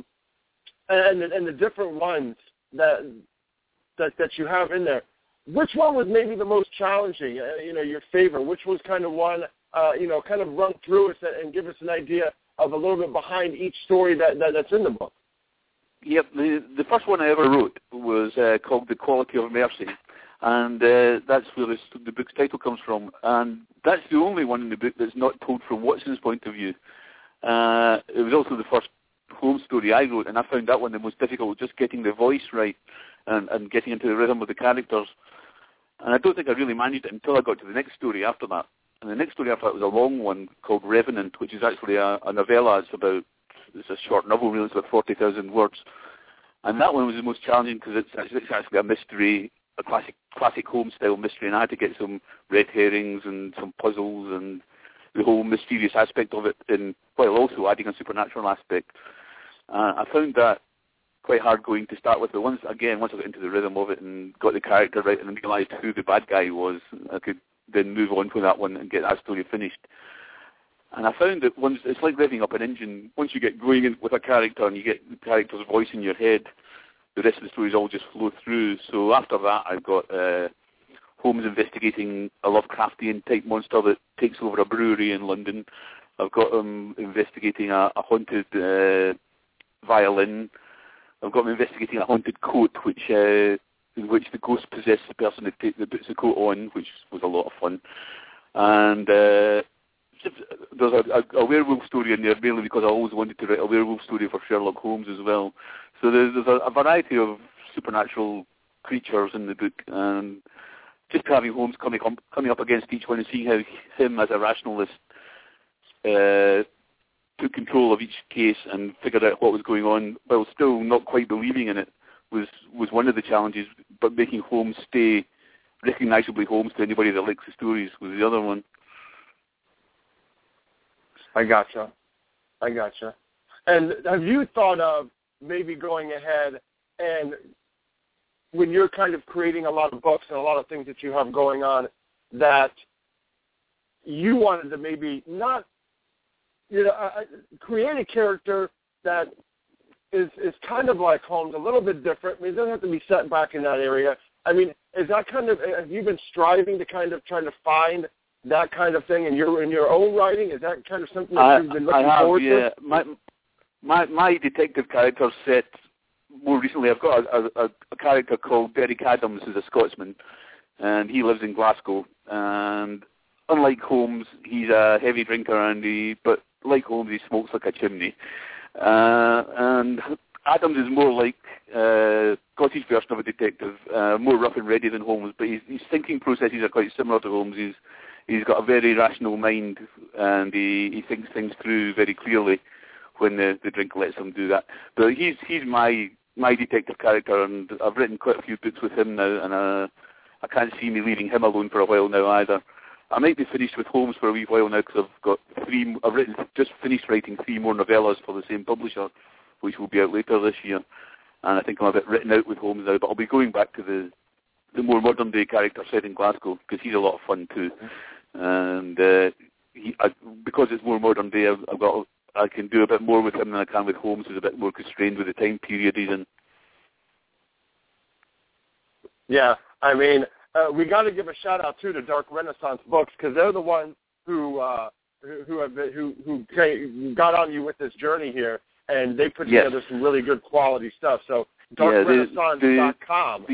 the different ones that you have in there, which one was maybe the most challenging? Your favorite? Which was kind of one? Kind of run through us and give us an idea of a little bit behind each story that's in the book. Yep, the first one I ever wrote was called The Quality of Mercy, and that's where the book's title comes from. And that's the only one in the book that's not told from Watson's point of view. It was also the first Holmes story I wrote, and I found that one the most difficult, just getting the voice right and getting into the rhythm of the characters. And I don't think I really managed it until I got to the next story after that. And the next story after that was a long one called Revenant, which is actually a novella. It's a short novel, really. It's about 40,000 words. And that one was the most challenging because it's actually a mystery, a classic Holmes-style mystery, and I had to get some red herrings and some puzzles and the whole mysterious aspect of it, while also adding a supernatural aspect. I found that quite hard going to start with, but once I got into the rhythm of it and got the character right and realised who the bad guy was, I could then move on from that one and get that story finished. And I found that it's like revving up an engine. Once you get going in with a character and you get the character's voice in your head, the rest of the stories all just flow through. So after that, I've got Holmes investigating a Lovecraftian type monster that takes over a brewery in London. I've got him investigating a haunted violin. I've got him investigating a haunted coat, in which the ghost possessed the person that puts the coat on, which was a lot of fun. And there's a werewolf story in there, mainly because I always wanted to write a werewolf story for Sherlock Holmes as well. So there's a variety of supernatural creatures in the book, and just having Holmes coming up against each one and seeing how him as a rationalist took control of each case and figured out what was going on while still not quite believing in it was one of the challenges, but making Holmes stay recognisably Holmes to anybody that likes the stories was the other one. I gotcha. And have you thought of maybe going ahead and when you're kind of creating a lot of books and a lot of things that you have going on, that you wanted to maybe not, create a character that is kind of like Holmes, a little bit different. I mean, it doesn't have to be set back in that area. I mean, is that kind of, have you been striving to kind of trying to find that kind of thing in your own writing? Is that kind of something that you've been looking forward to? My detective character set more recently. I've got a character called Derek Adams, who's a Scotsman, and he lives in Glasgow. And unlike Holmes, he's a heavy drinker, but like Holmes, he smokes like a chimney. And Adams is more like a Scottish version of a detective, more rough and ready than Holmes, but his thinking processes are quite similar to Holmes'. He's got a very rational mind, and he thinks things through very clearly when the drink lets him do that. But he's my detective character, and I've written quite a few books with him now, and I can't see me leaving him alone for a while now either. I might be finished with Holmes for a wee while now because I've just finished writing 3 more novellas for the same publisher, which will be out later this year. And I think I'm a bit written out with Holmes now, but I'll be going back to the more modern day character set in Glasgow because he's a lot of fun too. And because it's more modern day, I can do a bit more with him than I can with Holmes, who's a bit more constrained with the time period he's in. Yeah, I mean, we got to give a shout out too to Dark Renaissance Books because they're the ones who got on you with this journey here, and they put together some really good quality stuff. So darkrenaissance.com.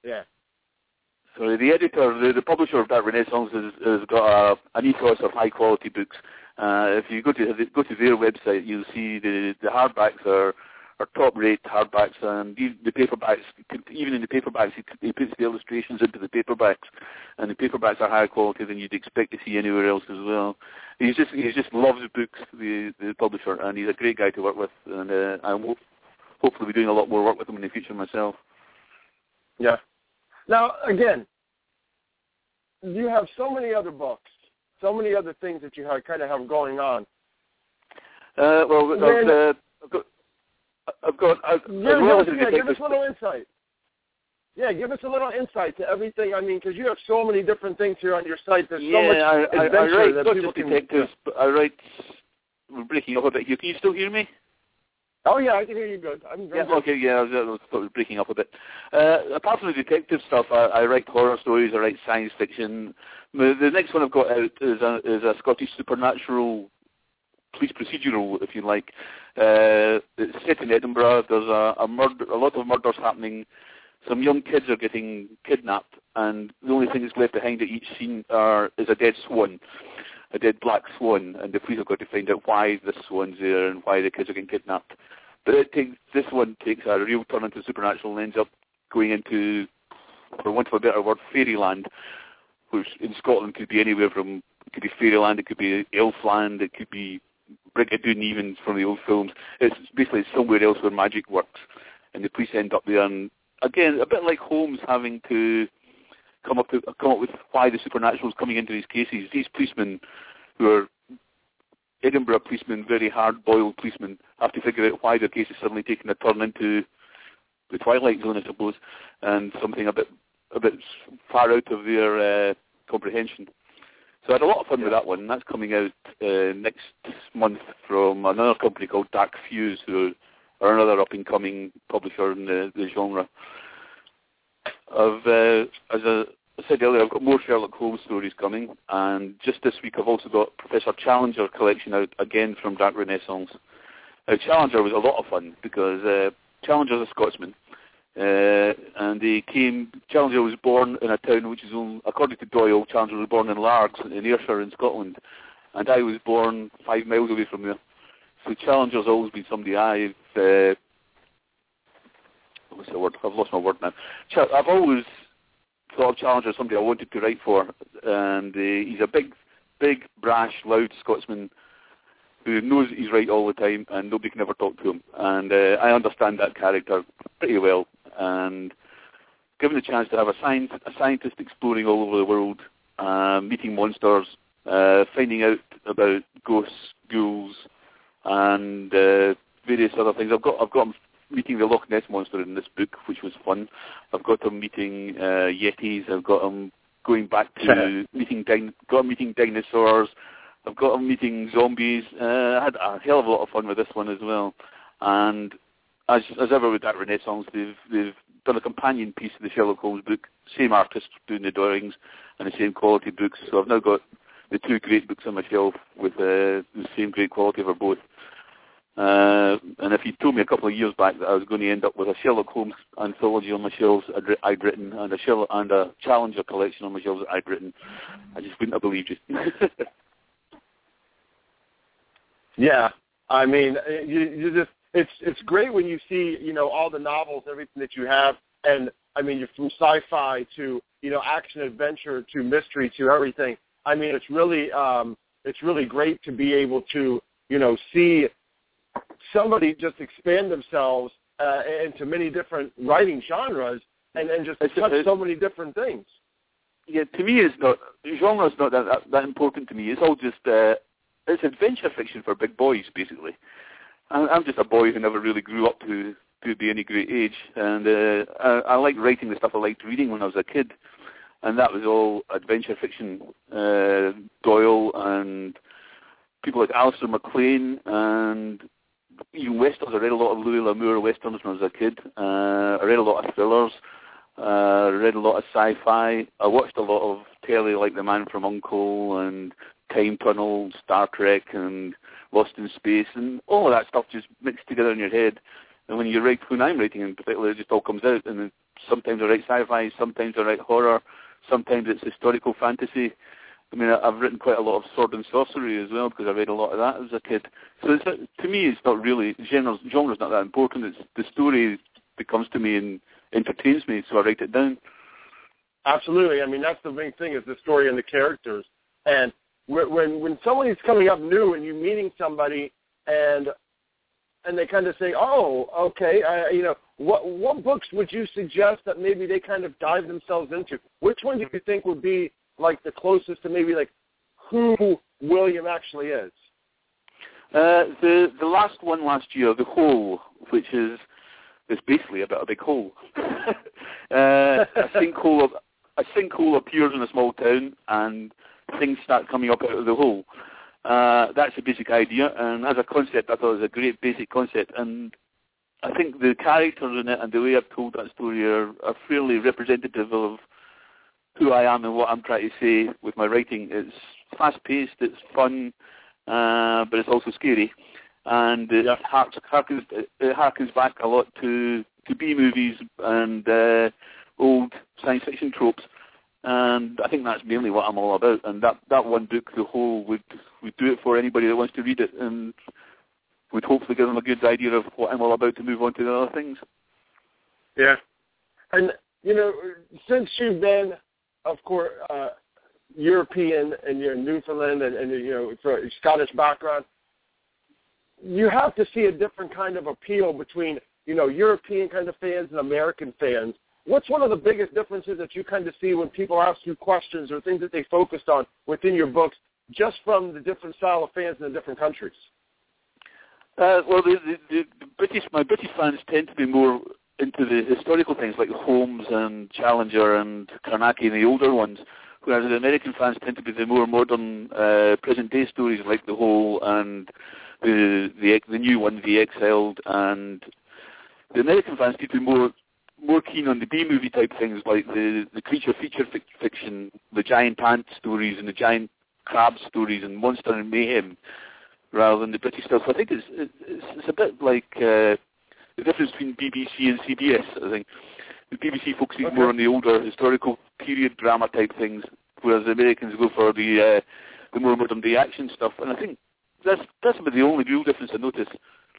The editor, the publisher of Dark Renaissance has got an ethos of high quality books. If you go to their website, you'll see the hardbacks are top rate hardbacks, and the paperbacks. Even in the paperbacks, he puts the illustrations into the paperbacks, and the paperbacks are higher quality than you'd expect to see anywhere else as well. He just loves the books, the publisher, and he's a great guy to work with, and I'm hopefully be doing a lot more work with him in the future myself. Yeah. Now, again, you have so many other books, so many other things that you kind of have going on. Give us a little insight. Yeah, give us a little insight to everything. I mean, because you have so many different things here on your site. There's so much adventure I write that people can detectives. I write. We're breaking up a bit here. Can you still hear me? Oh, yeah, I can hear you good. I'm good. Okay, I thought it was breaking up a bit. Apart from the detective stuff, I write horror stories, I write science fiction. The next one I've got out is a Scottish supernatural police procedural, if you like. It's set in Edinburgh. There's a lot of murders happening. Some young kids are getting kidnapped, and the only thing that's left behind at each scene is a dead swan. A dead black swan, and the police have got to find out why this swan's there and why the kids are getting kidnapped. But this one takes a real turn into supernatural and ends up going into, for want of a better word, fairyland, which in Scotland could be anywhere from, it could be fairyland, it could be elfland, it could be Brigadoon even from the old films. It's basically somewhere else where magic works, and the police end up there. And again, a bit like Holmes having to come up with why the supernatural is coming into these cases. These policemen, who are Edinburgh policemen, very hard-boiled policemen, have to figure out why their case is suddenly taking a turn into the Twilight Zone, I suppose, and something a bit far out of their comprehension. So I had a lot of fun with that one. That's coming out next month from another company called Dark Fuse, who are another up-and-coming publisher in the genre. As I said earlier, I've got more Sherlock Holmes stories coming, and just this week I've also got Professor Challenger collection out again from Dark Renaissance. Challenger was a lot of fun because Challenger's a Scotsman, and Challenger was born in a town which is, according to Doyle, Challenger was born in Largs in Ayrshire in Scotland, and I was born 5 miles away from there. So Challenger's always been somebody what's the word? I've lost my word now. I've always thought of Challenger as somebody I wanted to write for, and he's a big, brash, loud Scotsman who knows that he's right all the time, and nobody can ever talk to him. And I understand that character pretty well. And given the chance to have a scientist exploring all over the world, meeting monsters, finding out about ghosts, ghouls, and various other things. I've got him meeting the Loch Ness Monster in this book, which was fun. I've got him meeting Yetis. I've got him going back to meeting dinosaurs. I've got him meeting zombies. I had a hell of a lot of fun with this one as well. And as ever with that Renaissance, they've done a companion piece to the Sherlock Holmes book. Same artist doing the drawings and the same quality books. So I've now got the 2 great books on my shelf with the same great quality for both. And if you told me a couple of years back that I was going to end up with a Sherlock Holmes anthology on my shelves I'd written and a Challenger collection on my shelves that I'd written, I just wouldn't have believed you. Yeah, I mean, you just it's great when you see all the novels, everything that you have, and I mean, you're from sci-fi to action adventure to mystery to everything. I mean, it's really great to be able to see somebody just expand themselves into many different writing genres and just touch so many different things. Yeah, to me, genre's not that important to me. It's all just, it's adventure fiction for big boys, basically. I'm just a boy who never really grew up to be any great age, and I like writing the stuff I liked reading when I was a kid, and that was all adventure fiction. Doyle and people like Alistair MacLean, and even westerns. I read a lot of Louis L'Amour westerns when I was a kid. I read a lot of thrillers. Read a lot of sci-fi. I watched a lot of telly like The Man from U.N.C.L.E. and Time Tunnel, Star Trek, and Lost in Space, and all of that stuff just mixed together in your head. And when I'm writing in particular, it just all comes out. And sometimes I write sci-fi, sometimes I write horror, sometimes it's historical fantasy. I mean, I've written quite a lot of sword and sorcery as well because I read a lot of that as a kid. So to me, it's not really, genre's not that important. It's the story that comes to me and entertains me, so I write it down. Absolutely. I mean, that's the main thing is the story and the characters. And when somebody's coming up new and you're meeting somebody and they kind of say, oh, okay, what books would you suggest that maybe they kind of dive themselves into? Which one do you think would be like the closest to maybe like who William actually is? The last one last year, The Hole, which is basically about a big hole. A sinkhole appears in a small town, and things start coming up out of the hole. That's the basic idea, and as a concept, I thought it was a great basic concept. And I think the characters in it and the way I've told that story are fairly representative of who I am and what I'm trying to say with my writing. It's fast-paced, it's fun, but it's also scary. And it harkens back a lot to B-movies and old science fiction tropes. And I think that's mainly what I'm all about. And that one book, The Hole, would do it for anybody that wants to read it, and would hopefully give them a good idea of what I'm all about to move on to the other things. Yeah. And, since you've been, of course, European and you're in Newfoundland and for a Scottish background, you have to see a different kind of appeal between, European kind of fans and American fans. What's one of the biggest differences that you kind of see when people ask you questions or things that they focused on within your books, just from the different style of fans in the different countries? Well, my British fans tend to be more into the historical things like Holmes and Challenger and Carnacki and the older ones, whereas the American fans tend to be the more modern, present-day stories like The Hole and the new one, The Exiled, and the American fans tend to be more keen on the B-movie type things like the creature feature fiction, the giant ant stories and the giant crab stories and Monster and Mayhem, rather than the British stuff. I think it's a bit like the difference between BBC and CBS. I think the BBC focuses more on the older historical period drama type things, whereas the Americans go for the more modern day action stuff. And I think that's about the only real difference I noticed.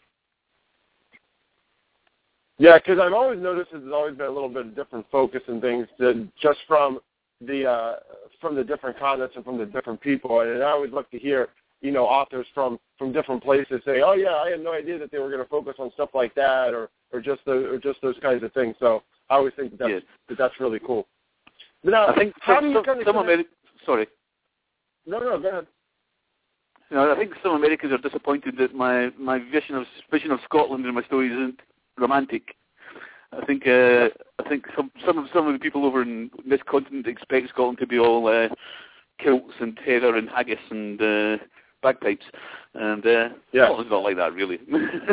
Yeah, because I've always noticed there's always been a little bit of different focus and things just from the different continents and from the different people. And I always love to hear, authors from different places say, "Oh yeah, I had no idea that they were going to focus on stuff like that, or just those kinds of things." So I always think that's really cool. But now, I think sorry. No, go ahead. I think some Americans are disappointed that my vision of Scotland in my stories isn't romantic. I think some of the people over in this continent expect Scotland to be all kilts and heather and haggis and bagpipes, and Scotland's not like that really.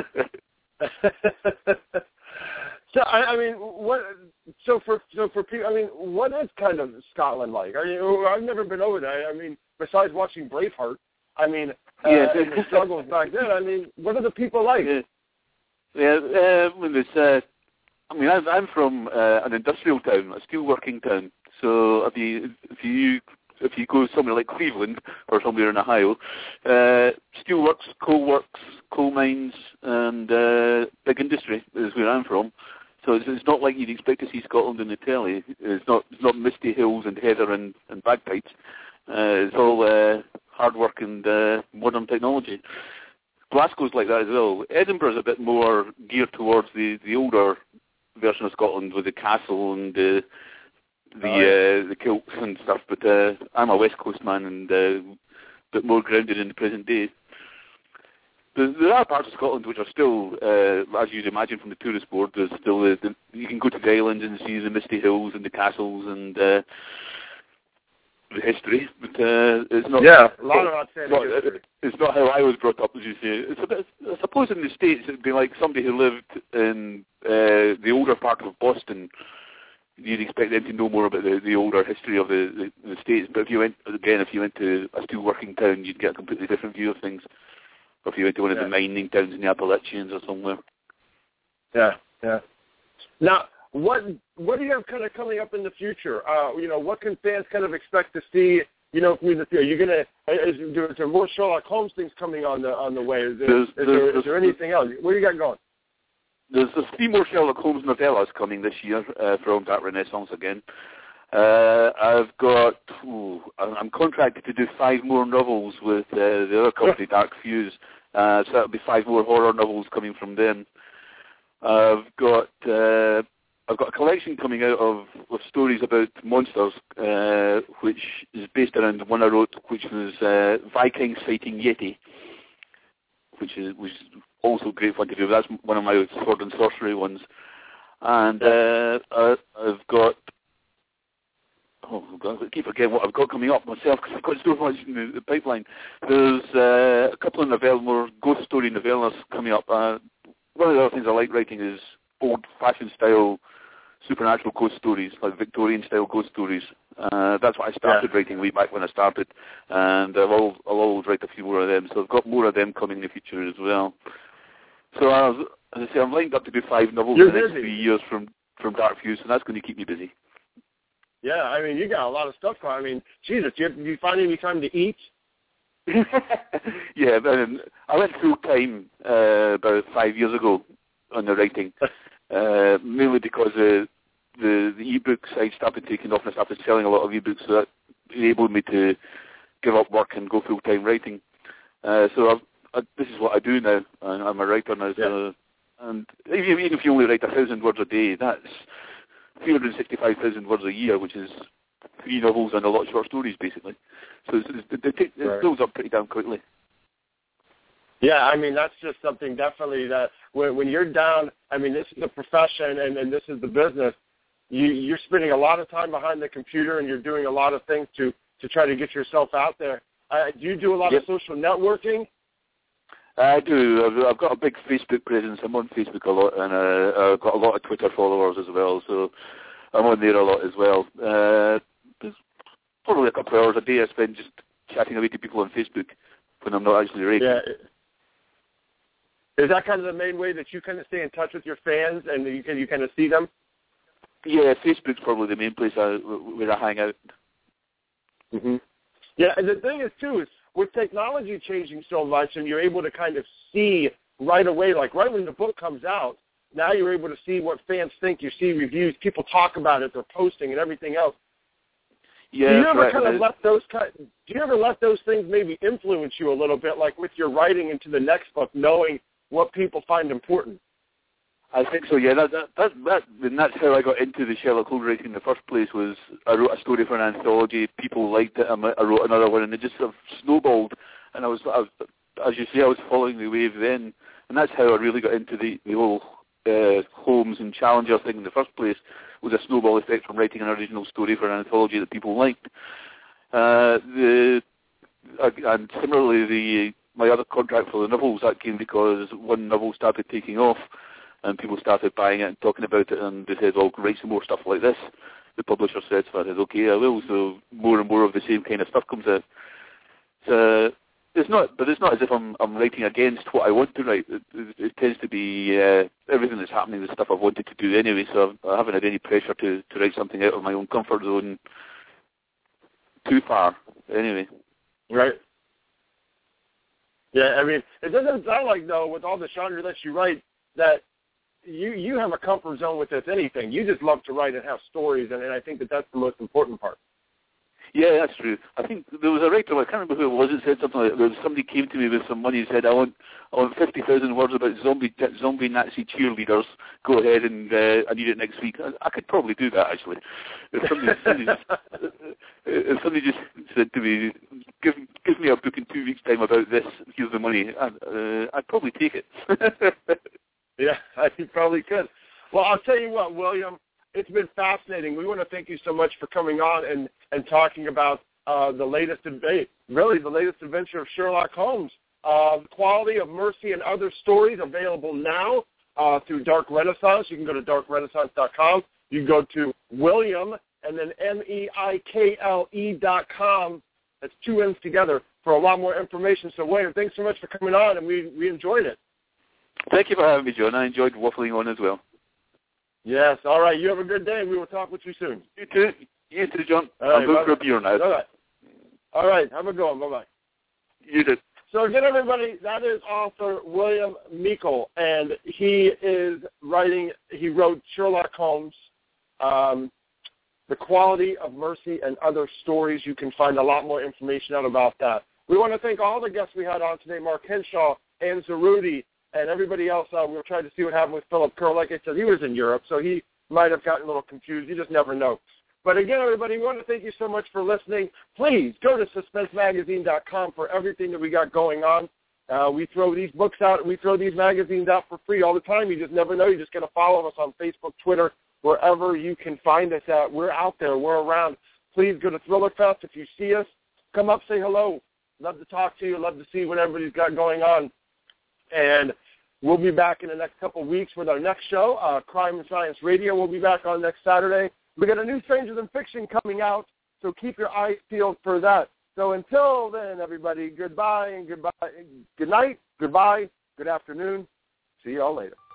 So I mean, So for people, I mean, what is kind of Scotland like? I've never been over there. I mean, besides watching Braveheart, I mean, and the struggles back then. I mean, what are the people like? I'm from an industrial town, a steelworking town. So if you go somewhere like Cleveland or somewhere in Ohio, steelworks, coal mines, and big industry is where I'm from. So it's not like you'd expect to see Scotland in the telly. It's not misty hills and heather and bagpipes. It's all hard work and modern technology. Glasgow's like that as well. Edinburgh's a bit more geared towards the older version of Scotland with the castle and the the kilts and stuff. But I'm a West Coast man and a bit more grounded in the present day. There are parts of Scotland which are still, as you'd imagine from the tourist board, there's still you can go to the islands and see the misty hills and the castles and the history, but it's not. Yeah, a lot of outstanding history. It's not how I was brought up, as you say. It's a bit. I suppose in the States it'd be like somebody who lived in the older part of Boston. You'd expect them to know more about the older history of the States. But if you went to a still working town, you'd get a completely different view of things. Or if you went to one of the mining towns in the Appalachians or somewhere. Yeah. Now, what do you have kind of coming up in the future? What can fans kind of expect to see? Through the field. Is there more Sherlock Holmes things coming on the way? Is there anything else? What do you got going? There's 3 more Sherlock Holmes novellas coming this year from Dark Renaissance again. I'm contracted to do 5 more novels with the other company, Dark Fuse. So that'll be 5 more horror novels coming from them. I've got a collection coming out of stories about monsters, which is based around one I wrote, which was Vikings fighting Yeti, which was also great fun to do. That's one of my sword and sorcery ones. And I've got. Oh, God, I keep forgetting what I've got coming up myself because I've got so much in the pipeline. There's a couple of more ghost story novellas coming up. One of the other things I like writing is old-fashioned style supernatural ghost stories, like Victorian-style ghost stories. That's what I started writing way back when I started, and I'll always write a few more of them. So I've got more of them coming in the future as well. So as I say, I'm lined up to do 5 novels in the next 3 years from Dark Fuse, and that's going to keep me busy. Yeah, I mean, you got a lot of stuff going. I mean, Jesus, do you find any time to eat? Yeah, I went full time about 5 years ago on the writing, mainly because the e-book side started taking off and I started selling a lot of e-books, so that enabled me to give up work and go full time writing. So this is what I do now. I'm a writer now. So, and even if you only write 1,000 words a day, that's 365,000 words a year, which is 3 novels and a lot of short stories, basically. So it builds up pretty damn quickly. Yeah, I mean, that's just something definitely that when you're down, I mean, this is the profession and this is the business, you're spending a lot of time behind the computer and you're doing a lot of things to try to get yourself out there. Do you do a lot of social networking? I do. I've got a big Facebook presence. I'm on Facebook a lot, and I've got a lot of Twitter followers as well, so I'm on there a lot as well. There's probably a couple of hours a day I spend just chatting away to people on Facebook when I'm not actually writing. Yeah. Is that kind of the main way that you kind of stay in touch with your fans and you kind of see them? Yeah, Facebook's probably the main place where I hang out. Mm-hmm. Yeah, and the thing is, too, is with technology changing so much and you're able to kind of see right away, like right when the book comes out, now you're able to see what fans think. You see reviews, people talk about it, they're posting and everything else. Yeah, do you ever kind of do you ever let those things maybe influence you a little bit, like with your writing into the next book, knowing what people find important? I think so, yeah. That's how I got into the Sherlock Holmes writing in the first place. Was I wrote a story for an anthology, people liked it, I wrote another one, and it just sort of snowballed. And I was, as you say, I was following the wave then, and that's how I really got into the whole Holmes and Challenger thing in the first place. Was a snowball effect from writing an original story for an anthology that people liked. And similarly, my other contract for the novels, that came because one novel started taking off. And people started buying it and talking about it, and they said, "Well, write some more stuff like this." The publisher said, so I said, "Okay, I will." So more and more of the same kind of stuff comes out. So it's not as if I'm writing against what I want to write. It tends to be everything that's happening is stuff I've wanted to do anyway. So I haven't had any pressure to write something out of my own comfort zone too far. Anyway, right. Yeah, I mean, it doesn't sound like though with all the genre that you write that you have a comfort zone with this anything. You just love to write and have stories, and I think that's the most important part. Yeah, that's true. I think there was a writer, I can't remember who it was, that said something like that. Somebody came to me with some money and said, I want 50,000 words about zombie Nazi cheerleaders. Go ahead and I need it next week. I could probably do that, actually. If somebody just said to me, give me a book in 2 weeks' time about this, here's the money, I'd probably take it. Yeah, I think probably could. Well, I'll tell you what, William, it's been fascinating. We want to thank you so much for coming on and talking about the latest adventure of Sherlock Holmes. The Quality of Mercy and Other Stories, available now through Dark Renaissance. You can go to darkrenaissance.com. You can go to William and then MEIKLE.com. That's 2 M's together for a lot more information. So, William, thanks so much for coming on, and we enjoyed it. Thank you for having me, John. I enjoyed waffling on as well. Yes. All right. You have a good day, and we will talk with you soon. You too. You too, John. All right, I'm going for a beer now. All right. Have a good one. Bye-bye. You too. So again, everybody, that is author William Meikle, and he wrote Sherlock Holmes, The Quality of Mercy and Other Stories. You can find a lot more information out about that. We want to thank all the guests we had on today, Mark Henshaw, Ann Zarudi, and everybody else. We were trying to see what happened with Philip Kerr. Like I said, he was in Europe, so he might have gotten a little confused. You just never know. But again, everybody, we want to thank you so much for listening. Please go to SuspenseMagazine.com for everything that we got going on. We throw these books out, and we throw these magazines out for free all the time. You just never know. You just got to follow us on Facebook, Twitter, wherever you can find us at. We're out there. We're around. Please go to Thriller Fest. If you see us, come up, say hello. Love to talk to you. Love to see what everybody's got going on. And we'll be back in the next couple of weeks with our next show, Crime and Science Radio. We'll be back on next Saturday. We got a new Stranger Than Fiction coming out, so keep your eyes peeled for that. So until then, everybody, goodbye and goodbye. Good night, goodbye, good afternoon. See you all later.